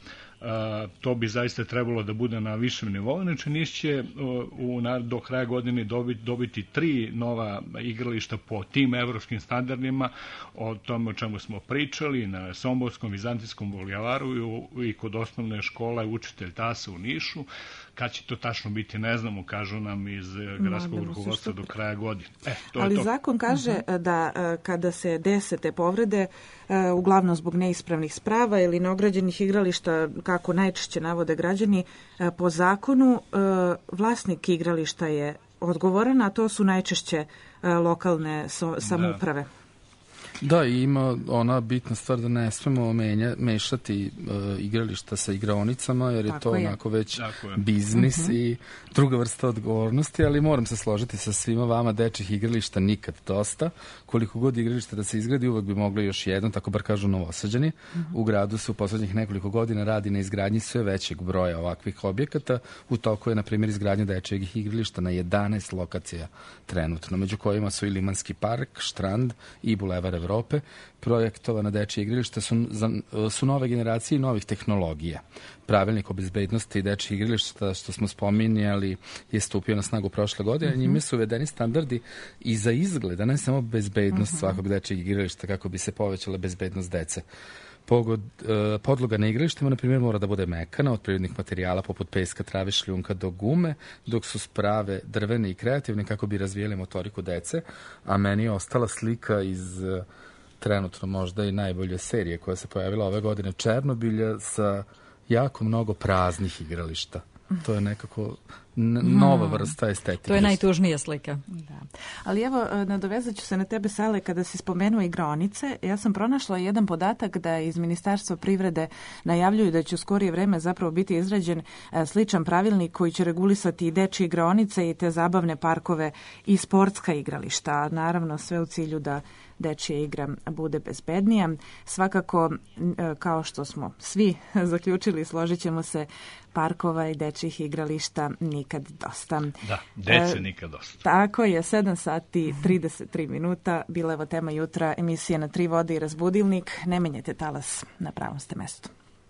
To bi zaista trebalo da bude na višem nivou. Znači, Niš će u, do kraja godine dobiti, dobiti tri nova igrališta po tim evropskim standardima, o tome o čemu smo pričali, na Somborskom, Vizantijskom buljevaru i, i kod osnovne škole Učitelj Tasa u Nišu. Kad će to tačno biti, ne znamo, kažu nam iz gradskog rukovodstva do kraja godine. E, to Ali je to. zakon kaže uh-huh. da kada se dese te povrede, uglavnom zbog neispravnih sprava ili neograđenih igrališta, kako najčešće navode građani, po zakonu vlasnik igrališta je odgovoran, a to su najčešće lokalne so, samouprave. Da. Da, i ima ona bitna stvar da ne smemo menja, mešati uh, igrališta sa igraonicama, jer je Tako to je. onako već je. biznis uh-huh. i druga vrsta odgovornosti, ali moram se složiti sa svima vama, dečjih igrališta nikad dosta. Koliko god igrališta da se izgradi, uvek bi moglo još jedno, tako bar kažu Novosađani. Uh-huh. U gradu se u poslednjih nekoliko godina radi na izgradnji sve većeg broja ovakvih objekata. U toku je, na primjer, izgradnja dečjih igrališta na jedanaest lokacija trenutno, među kojima su i Limanski park, Štrand i Bulevar Evrope. Projektovana dečja igrališta su, su nove generacije i novih tehnologija. Pravilnik o bezbednosti dečjih igrališta, što smo spominjali, je stupio na snagu prošle godine, a mm-hmm. njime su uvedeni standardi i za izgled, a ne samo bezbednost mm-hmm. svakog dečjeg igrališta, kako bi se povećala bezbednost dece. Pogod, e, podloga na igralištima, na primjer, mora da bude mekana od prirodnih materijala poput peska, trave, šljunka do gume, dok su sprave drvene i kreativne kako bi razvijeli motoriku dece, a meni je ostala slika iz e, trenutno možda i najbolje serije koja se pojavila ove godine, Černobilja, sa jako mnogo praznih igrališta. To je nekako n- nova vrsta estetike. To je najtužnija slika. Da. Ali evo, nadovezat ću se na tebe, Sale, kada si spomenuo igraonice. Ja sam pronašla jedan podatak da iz Ministarstva privrede najavljuju da će u skorije vreme zapravo biti izrađen sličan pravilnik koji će regulisati i dečje igraonice i te zabavne parkove i sportska igrališta. Naravno, sve u cilju da dečija igra bude bezbednija. Svakako, kao što smo svi zaključili, složit ćemo se, parkova i dečjih igrališta nikad dosta. Da, dece e, nikad dosta. Tako je, sedam sati trideset tri minuta, bila je tema jutra, emisija Na tri vode i Razbudilnik. Ne menjajte talas, na pravom ste mestu.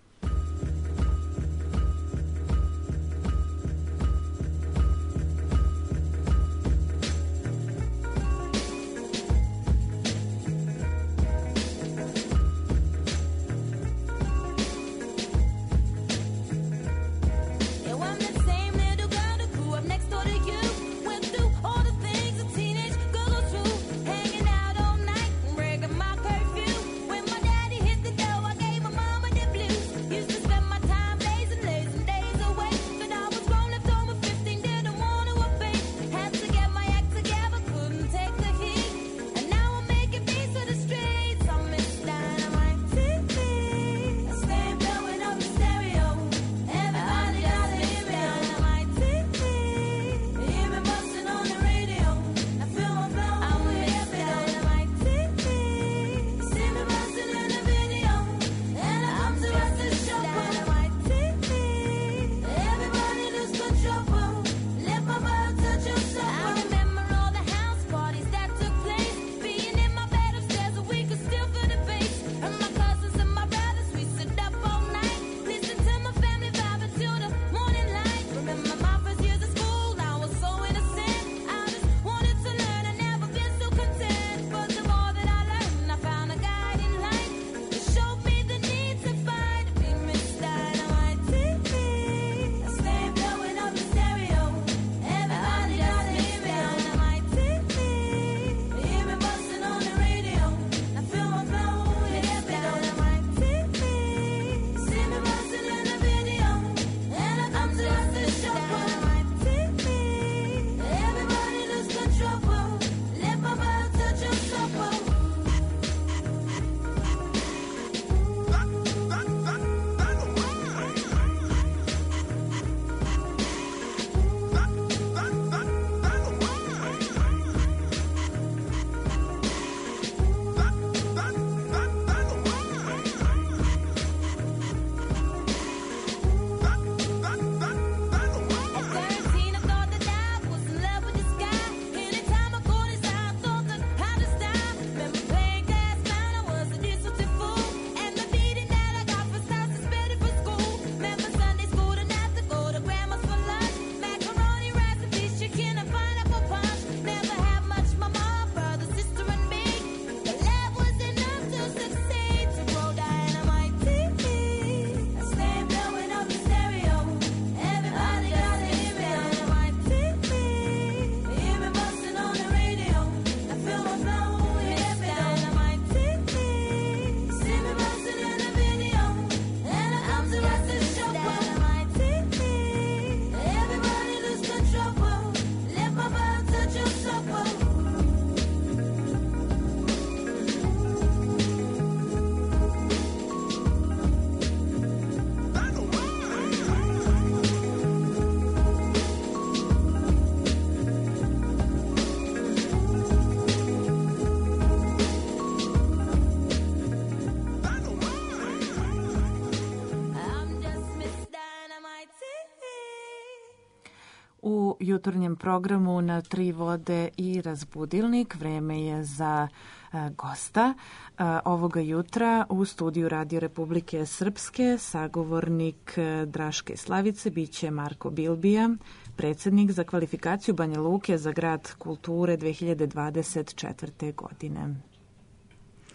U jutarnjem programu Na tri vode i Razbudilnik vreme je za a, gosta. A, ovoga jutra u studiju Radio Republike Srpske sagovornik a, Draške Slavice biće Marko Bilbija, predsjednik za kvalifikaciju Banja Luke za grad kulture dve hiljade dvadeset četvrte. godine.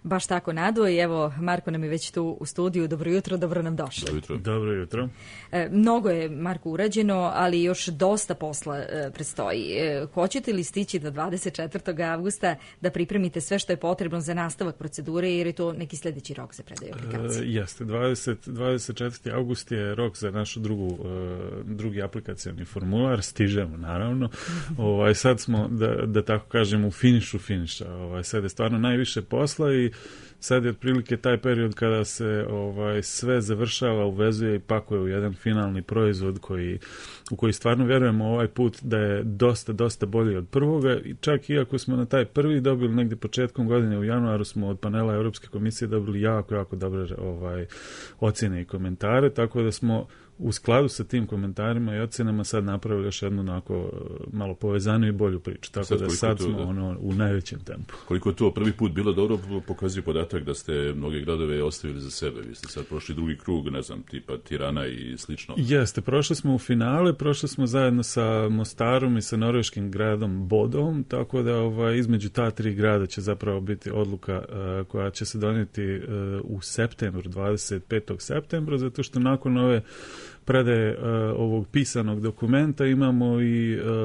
Baš tako, Nado, i evo Marko nam je već tu u studiju. Dobro jutro, dobro nam došli. Dobro jutro. Dobro jutro. E, mnogo je, Marko, urađeno, ali još dosta posla e, predstoji. E, hoćete li stići do dvadeset četvrtog avgusta da pripremite sve što je potrebno za nastavak procedure, jer je to neki sljedeći rok za predaju aplikacije? E, jeste, dvadeset, dvadeset četvrti avgust je rok za našu drugu, uh, drugi aplikacioni formular. Stižemo, naravno. ovaj, sad smo, da, da tako kažem, u finišu finiša. Ovaj, sad je stvarno najviše posla i sad je otprilike taj period kada se ovaj, sve završava, uvezuje i pakuje u jedan finalni proizvod koji, u koji stvarno vjerujemo ovaj put da je dosta, dosta bolji od prvoga. I čak iako smo na taj prvi dobili negdje početkom godine, u januaru smo od panela Europske komisije dobili jako, jako dobre ovaj, ocjene i komentare, tako da smo u skladu sa tim komentarima i ocjenama sad napravili još jednu onako malo povezaniju i bolju priču. Tako sad, da sad to, smo da, ono, u najvećem tempu. Koliko je to prvi put bilo dobro, pokazuje podatak da ste mnoge gradove ostavili za sebe. Vi ste sad prošli drugi krug, ne znam, tipa Tirana i slično. Jeste, prošli smo u finale, prošli smo zajedno sa Mostarom i sa norveškim gradom Bodom, tako da ovaj, između ta tri grada će zapravo biti odluka uh, koja će se donijeti uh, u septembru, dvadeset petog septembra, zato što nakon ove predaje uh, ovog pisanog dokumenta imamo i uh,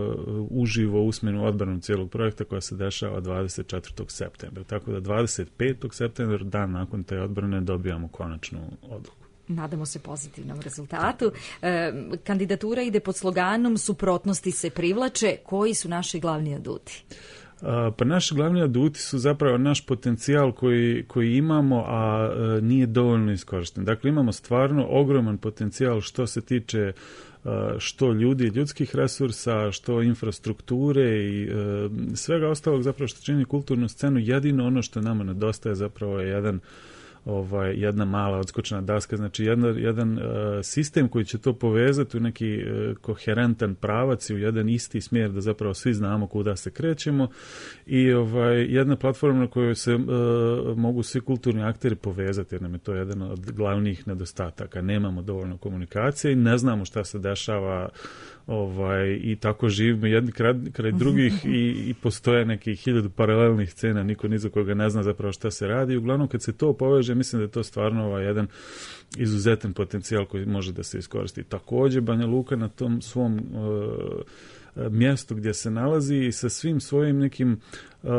uživo usmenu odbranu cijelog projekta koja se dešava dvadeset četvrtog septembra. Tako da dvadeset petog septembra, dan nakon te odbrane, dobijamo konačnu odluku. Nadamo se pozitivnom rezultatu. E, kandidatura ide pod sloganom Suprotnosti se privlače. Koji su naši glavni aduti? Uh, pa naši glavni aduti su zapravo naš potencijal koji, koji imamo, a uh, nije dovoljno iskorišten. Dakle, imamo stvarno ogroman potencijal što se tiče uh, što ljudi, ljudskih resursa, što infrastrukture i uh, svega ostalog zapravo što čini kulturnu scenu. Jedino ono što nama nedostaje zapravo je jedan Ovaj, jedna mala odskočna daska, znači jedan, jedan uh, sistem koji će to povezati u neki uh, koherentan pravac i u jedan isti smjer da zapravo svi znamo kuda se krećemo i ovaj, jedna platforma na kojoj se uh, mogu svi kulturni akteri povezati, jer nam je to jedan od glavnih nedostataka. Nemamo dovoljno komunikacije i ne znamo šta se dešava ovaj, i tako živimo jedni kraj, kraj drugih i, i postoje nekih hiljadu paralelnih scena, niko ni za koga ne zna zapravo šta se radi i uglavnom kad se to poveže, mislim da je to stvarno ovaj, jedan izuzetan potencijal koji može da se iskoristi. Također Banja Luka na tom svom uh, mjestu gdje se nalazi i sa svim svojim nekim uh,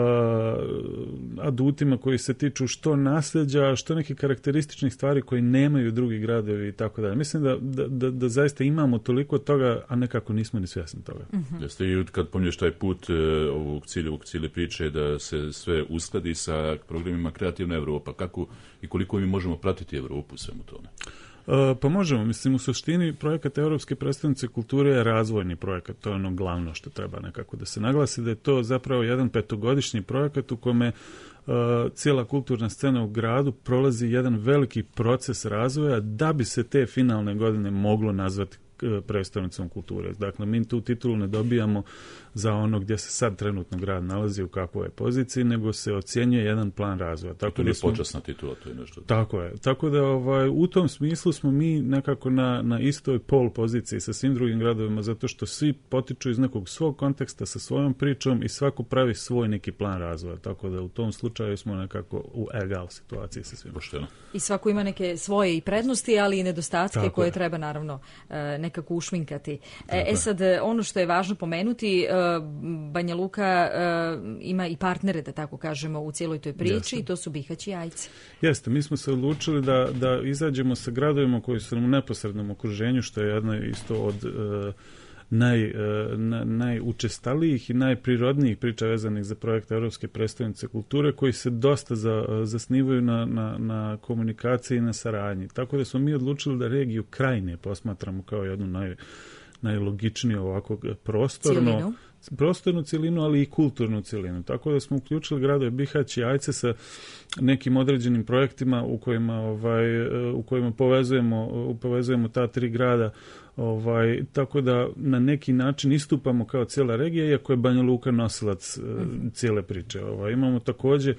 adutima koji se tiču što nasljeđa, što nekih karakterističnih stvari koji nemaju drugi gradovi i tako dalje. Mislim da, da, da, da zaista imamo toliko toga, a nekako nismo ni svjesni toga. Uh-huh. Jeste i kad pomnješ taj put uh, ovog cilja, ovog cilje priče da se sve uskladi sa programima Kreativna Evropa, kako i koliko mi možemo pratiti Evropu u svemu tome? Uh, pa možemo, mislim, u suštini projekat Europske predstavnice kulture je razvojni projekat, to je ono glavno što treba nekako da se naglasi, da je to zapravo jedan petogodišnji projekat u kome uh, cijela kulturna scena u gradu prolazi jedan veliki proces razvoja da bi se te finalne godine moglo nazvati predstavnicom kulture. Dakle, mi tu titulu ne dobijamo za ono gdje se sad trenutno grad nalazi, u kakvoj je poziciji, nego se ocjenjuje jedan plan razvoja. Tako to da je smo, počasna titula, to je nešto. Tako je. Tako da ovaj, u tom smislu smo mi nekako na, na istoj pol poziciji sa svim drugim gradovima, zato što svi potiču iz nekog svog konteksta sa svojom pričom i svako pravi svoj neki plan razvoja. Tako da u tom slučaju smo nekako u egal situaciji sa svim. Pošteno. I svako ima neke svoje i prednosti, ali i nedostatke tako koje je. Treba naravno nekako ušminkati. E, e sad, ono što je važno pomenuti, Banja Luka ima i partnere, da tako kažemo, u cijeloj toj priči. Jeste. I to su Bihać i Ajce. Jeste, mi smo se odlučili da, da izađemo sa gradovima koji su nam u neposrednom okruženju, što je jedna isto od uh, naj, uh, na, najučestalijih i najprirodnijih priča vezanih za projekt Europske predstavnice kulture, koji se dosta za, uh, zasnivaju na, na, na komunikaciji i na saradnji. Tako da smo mi odlučili da regiju Krajine posmatramo kao jednu naj, najlogičniju ovakvog prostorno, Cijelinu. prostornu cjelinu, ali i kulturnu cjelinu. Tako da smo uključili gradove Bihać i Ajce sa nekim određenim projektima u kojima, ovaj, u kojima povezujemo, povezujemo ta tri grada, ovaj, tako da na neki način istupamo kao cijela regija, iako je Banja Luka nosilac mm-hmm. cijele priče. Ovaj, imamo također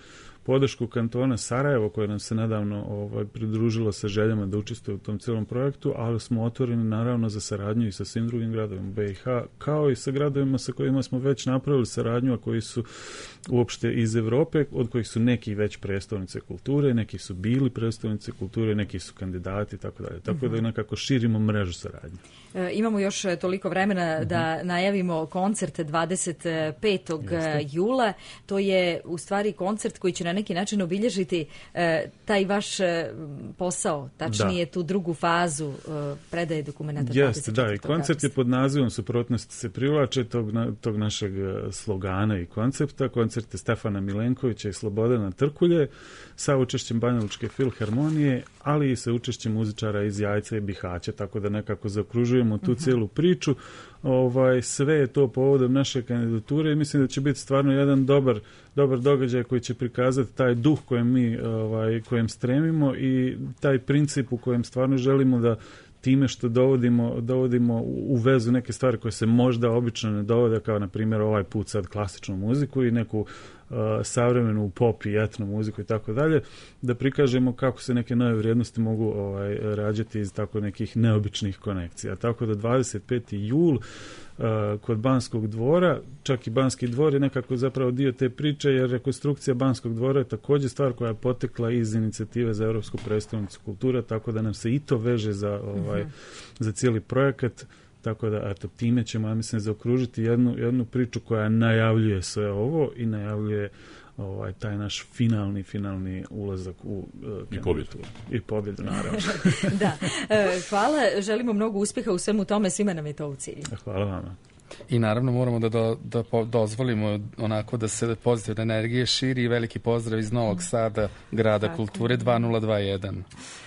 podršku kantona Sarajevo, koje nam se nedavno ovaj, pridružilo sa željama da učestvuje u tom cijelom projektu, ali smo otvoreni naravno za saradnju i sa svim drugim gradovima B i H, kao i sa gradovima sa kojima smo već napravili saradnju, a koji su uopšte iz Evrope, od kojih su neki već prestolnice kulture, neki su bili prestolnice kulture, neki su kandidati i tako dalje. Tako da nekako širimo mrežu saradnje. E, imamo još toliko vremena uh-huh. da najavimo koncert dvadeset petog jula. To je u stvari koncert koji će na neki način obilježiti e, taj vaš e, posao, tačnije da. tu drugu fazu e, predaje dokumenta. Jeste, da, i koncert je pod nazivom Suprotnosti se privlače, tog, na, tog našeg slogana i koncepta. Koncert je Stefana Milenkovića i Slobodana Trkulje sa učešćem Banjalučke filharmonije, ali i sa učešćem muzičara iz Jajca i Bihaća, tako da nekako zaokružujemo tu uh-huh. cijelu priču. Ovaj, sve je to povodom naše kandidature i mislim da će biti stvarno jedan dobar, dobar događaj koji će prikazati taj duh kojem mi ovaj, kojem stremimo i taj princip u kojem stvarno želimo da time što dovodimo, dovodimo u vezu neke stvari koje se možda obično ne dovode, kao na primjer ovaj put sad klasičnu muziku i neku uh, savremenu pop i etno muziku i tako dalje, da prikažemo kako se neke nove vrijednosti mogu ovaj, rađati iz tako nekih neobičnih konekcija. Tako da dvadeset peti jul uh, kod Banskog dvora, čak i Banski dvor je nekako zapravo dio te priče, jer rekonstrukcija Banskog dvora je također stvar koja je potekla iz inicijative za Europsku prestolnicu kulture, tako da nam se i to veže za, ovaj, uh-huh. za cijeli projekat. Tako da, eto, time ćemo, ja mislim, zaokružiti jednu, jednu priču koja najavljuje sve ovo i najavljuje ovaj, taj naš finalni, finalni ulazak u uh, I pobjedu. I pobjedu, naravno. Da. E, hvala, želimo mnogo uspjeha u svemu tome, svima nam je to u cilju. Hvala vama. I naravno moramo da, do, da po, dozvolimo onako da se pozitivna energija širi i veliki pozdrav iz Novog Sada, grada Tako. kulture dva nula dva jedan.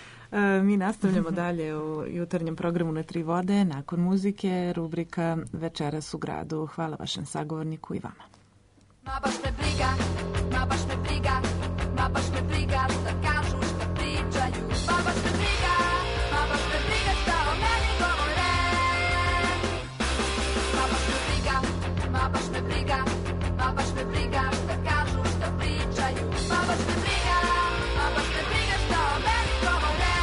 E, mi nastavljamo dalje u jutarnjem programu Na tri vode. Nakon muzike, rubrika Večeras u gradu. Hvala vašem sagovorniku i vama. Ma baš me briga, ma baš me briga, ma baš me briga šta kažu, šta pričaju. Ma baš me briga, ma baš me briga šta o meni govore. Ma baš me briga, ma baš me briga, ma baš me briga šta kažu, šta pričaju. Ma baš me briga, ma baš me briga šta o meni govore.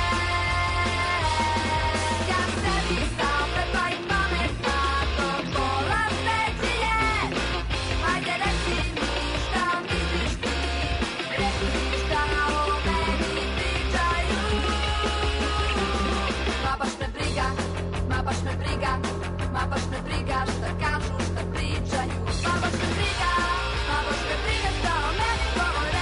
Ja sebi sam lepa i pametna, to pola sveći je. Ajde reci mi šta misliš ti, reci mi šta o meni pričaju. Ma baš me briga, ma baš me briga, ma baš me briga šta kažu, šta pričaju. Ma baš me briga, ma baš me briga šta o meni govore.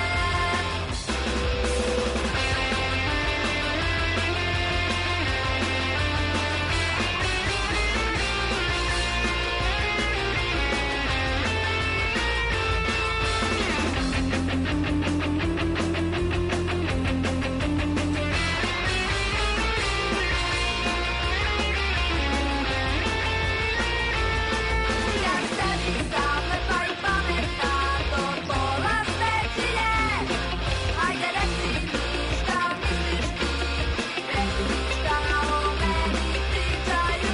Ja sebi sam lepa i pametna, to pola sveći je. Ajde reci mi šta misliš ti, reci mi šta o meni pričaju.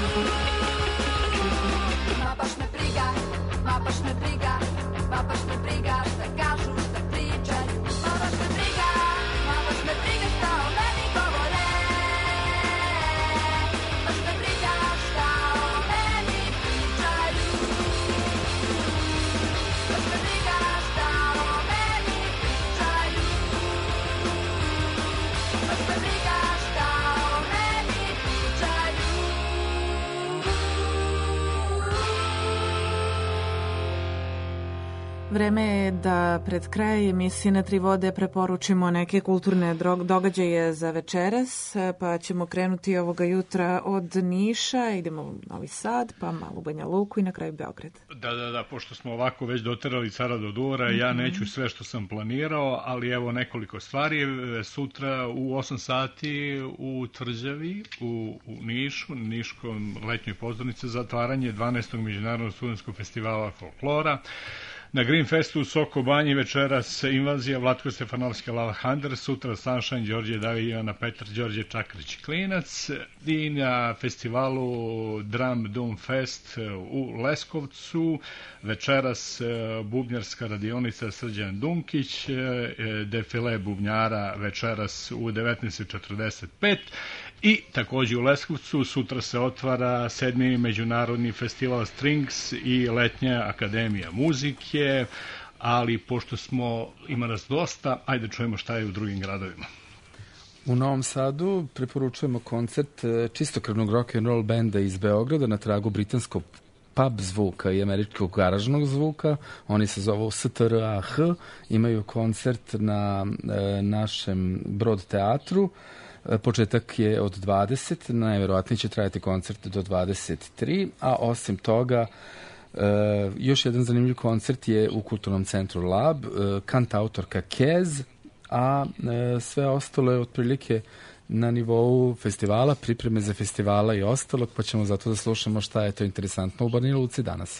Ma baš me briga, ma baš me briga, ma baš me briga šta kažu, šta pričaju. Ma baš me briga, ma baš me briga šta o meni govore. Baš me briga šta o meni pričaju. Baš me briga šta o meni pričaju. Baš me briga šta o meni pričaju. Vreme je da pred kraj emisije Na tri vode preporučimo neke kulturne događaje za večeras, pa ćemo krenuti ovoga jutra od Niša, idemo u Novi Sad, pa malo u Banja Luku i na kraju Beograd. Da, da, da, pošto smo ovako već doterali cara do dvora, mm-hmm. ja neću sve što sam planirao, ali evo nekoliko stvari. Sutra u osam sati u Tvrđavi, u, u Nišu, Niškom letnjoj pozornici, zatvaranje dvanaestog Međunarodnog studentskog festivala folklora. Na Green Festu u Soko Banji večeras Invazija, Vlatko Stefanovski, Lava Handler, sutra Sunshine, Đorđe Davi, Ivana Petar, Đorđe Čakrić, Klinac, i na festivalu Drum Doom Fest u Leskovcu večeras bubnjarska radionica Srđan Dunkić, defile bubnjara večeras u devetnaest četrdeset pet. I takođe u Leskovcu sutra se otvara sedmi međunarodni festival Strings i letnja akademija muzike, ali pošto smo, ima nas dosta, ajde čujemo šta je u drugim gradovima. U Novom Sadu preporučujemo koncert čistokrvnog rock and roll benda iz Beograda na tragu britanskog pub zvuka i američkog garažnog zvuka. Oni se zovu S T R A H, imaju koncert na e, našem Brod teatru. Početak je od dvadeset, najverovatnije će trajati koncert do dvadeset tri, a osim toga e, još jedan zanimljiv koncert je u Kulturnom centru Lab, e, kantautorka Kez, a e, sve ostalo je otprilike na nivou festivala, pripreme za festivala i ostalog, pa ćemo zato da slušamo šta je to interesantno u Banja Luci danas.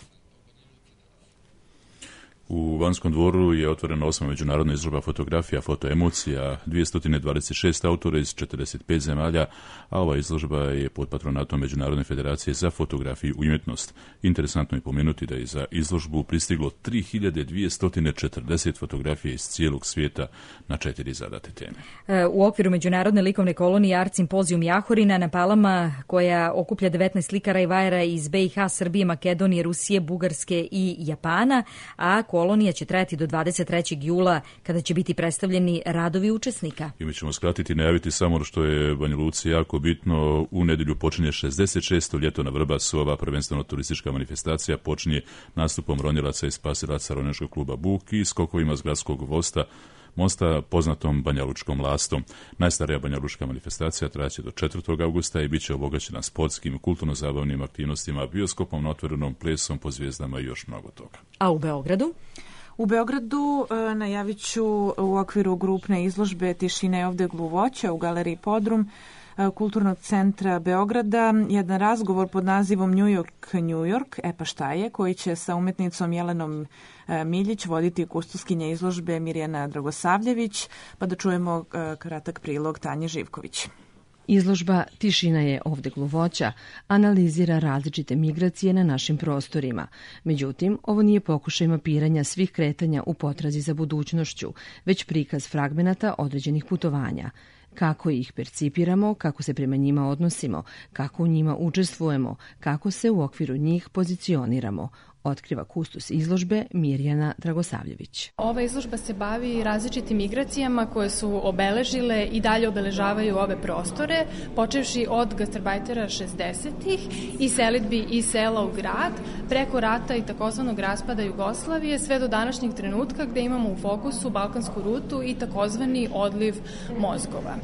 U Vanskom dvoru je otvorena osma međunarodna izložba fotografija, fotoemocija, dvjesto dvadeset šest autora iz četrdeset pet zemalja, a ova izložba je pod patronatom Međunarodne federacije za fotografiju i umjetnost. Interesantno je pomenuti da je za izložbu pristiglo tri hiljade dvjesto četrdeset fotografija iz cijelog svijeta na četiri zadate teme. U okviru Međunarodne likovne kolonije Art Simpozijum Jahorina na Palama, koja okuplja devetnaest slikara i vajara iz B i H, Srbije, Makedonije, Rusije, Bugarske i Japana, a kolonija će trajati do dvadeset trećeg jula, kada će biti predstavljeni radovi učesnika. I mi ćemo skratiti i najaviti samo što je Banja Luci jako bitno. U nedelju počinje šezdeset šesto ljeto na Vrbasu. Ova prvenstveno turistička manifestacija počinje nastupom ronilaca i spasilaca Ronjačkog kluba Buk i skokovima s gradskog vosta mosta poznatom Banjalučkom lastom. Najstarija banjalučka manifestacija trajaće do četvrtog avgusta i bit će obogaćena sportskim, kulturno-zabavnim aktivnostima, bioskopom na otvorenom, plesom po zvijezdama i još mnogo toga. A u Beogradu? U Beogradu e, najavit ću u okviru grupne izložbe Tišina je ovde gluvoća u galeriji Podrum Kulturnog centra Beograda jedan razgovor pod nazivom New York, New York, e pa šta je, koji će sa umetnicom Jelenom Miljić voditi kustoskinja izložbe Mirjana Dragosavljević, pa da čujemo kratak prilog Tanje Živković. Izložba Tišina je ovde gluvoća analizira različite migracije na našim prostorima. Međutim, ovo nije pokušaj mapiranja svih kretanja u potrazi za budućnošću, već prikaz fragmenata određenih putovanja. Kako ih percipiramo, kako se prema njima odnosimo, kako u njima učestvujemo, kako se u okviru njih pozicioniramo, otkriva kustos izložbe Mirjana Dragosavljević. Ova izložba se bavi različitim migracijama koje su obeležile i dalje obeležavaju ove prostore, počevši od gastarbajtera šezdesetih i selidbi iz sela u grad, preko rata i takozvanog raspada Jugoslavije, sve do današnjeg trenutka gde imamo u fokusu Balkansku rutu i takozvani odliv mozgova.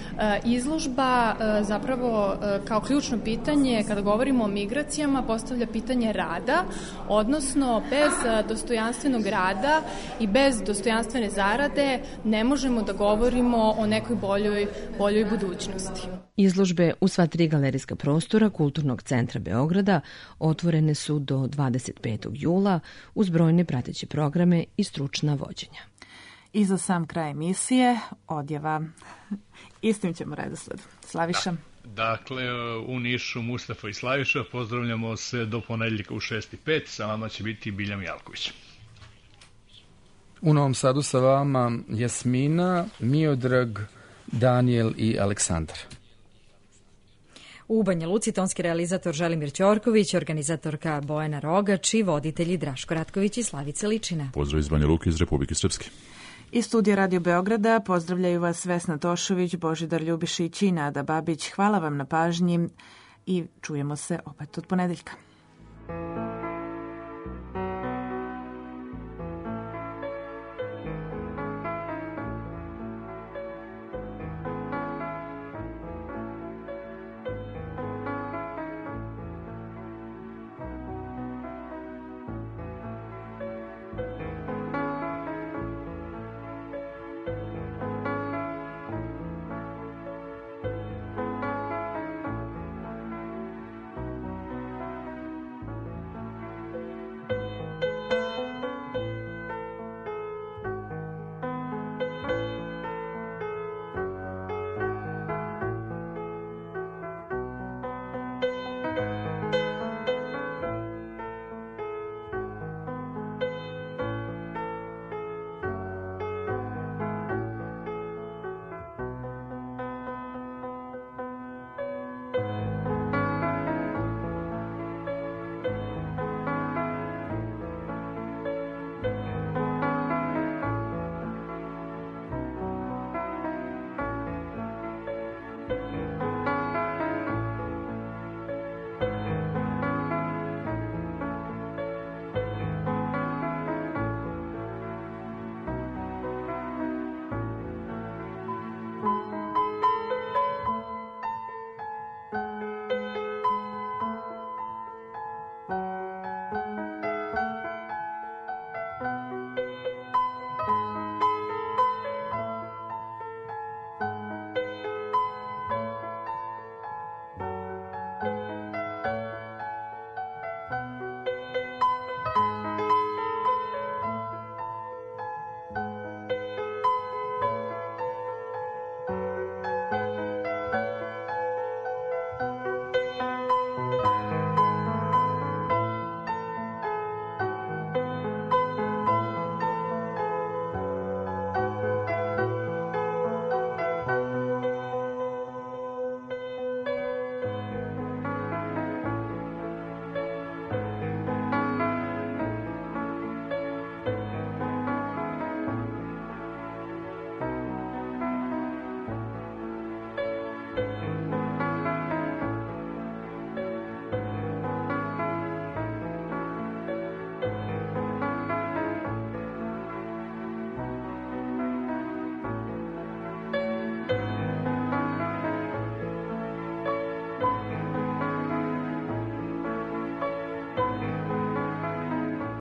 Izložba zapravo kao ključno pitanje kada govorimo o migracijama postavlja pitanje rada, odnosno bez dostojanstvenog rada i bez dostojanstvene zarade ne možemo da govorimo o nekoj boljoj, boljoj budućnosti. Izložbe u sva tri galerijska prostora Kulturnog centra Beograda otvorene su do dvadeset petog jula uz brojne prateće programe i stručna vođenja. I za sam kraj emisije, odjava. Istim ćemo redosledu. Slaviša. Da. Dakle, u Nišu Mustafa i Slaviša, pozdravljamo se do ponedeljka u šest i pet, sa vama će biti Biljam Jalković. U Novom Sadu sa vama Jasmina, Miodrag, Daniel i Aleksandar. U Banja Luci tonski realizator Želimir Ćorković, organizatorka Bojana Rogač i voditelji Draško Ratković i Slavica Ličina. Pozdrav iz Banja Luke iz Republike Srpske. Iz studija Radio Beograda pozdravljaju vas Vesna Tošović, Božidar Ljubišić i Nada Babić. Hvala vam na pažnji i čujemo se opet od ponedeljka.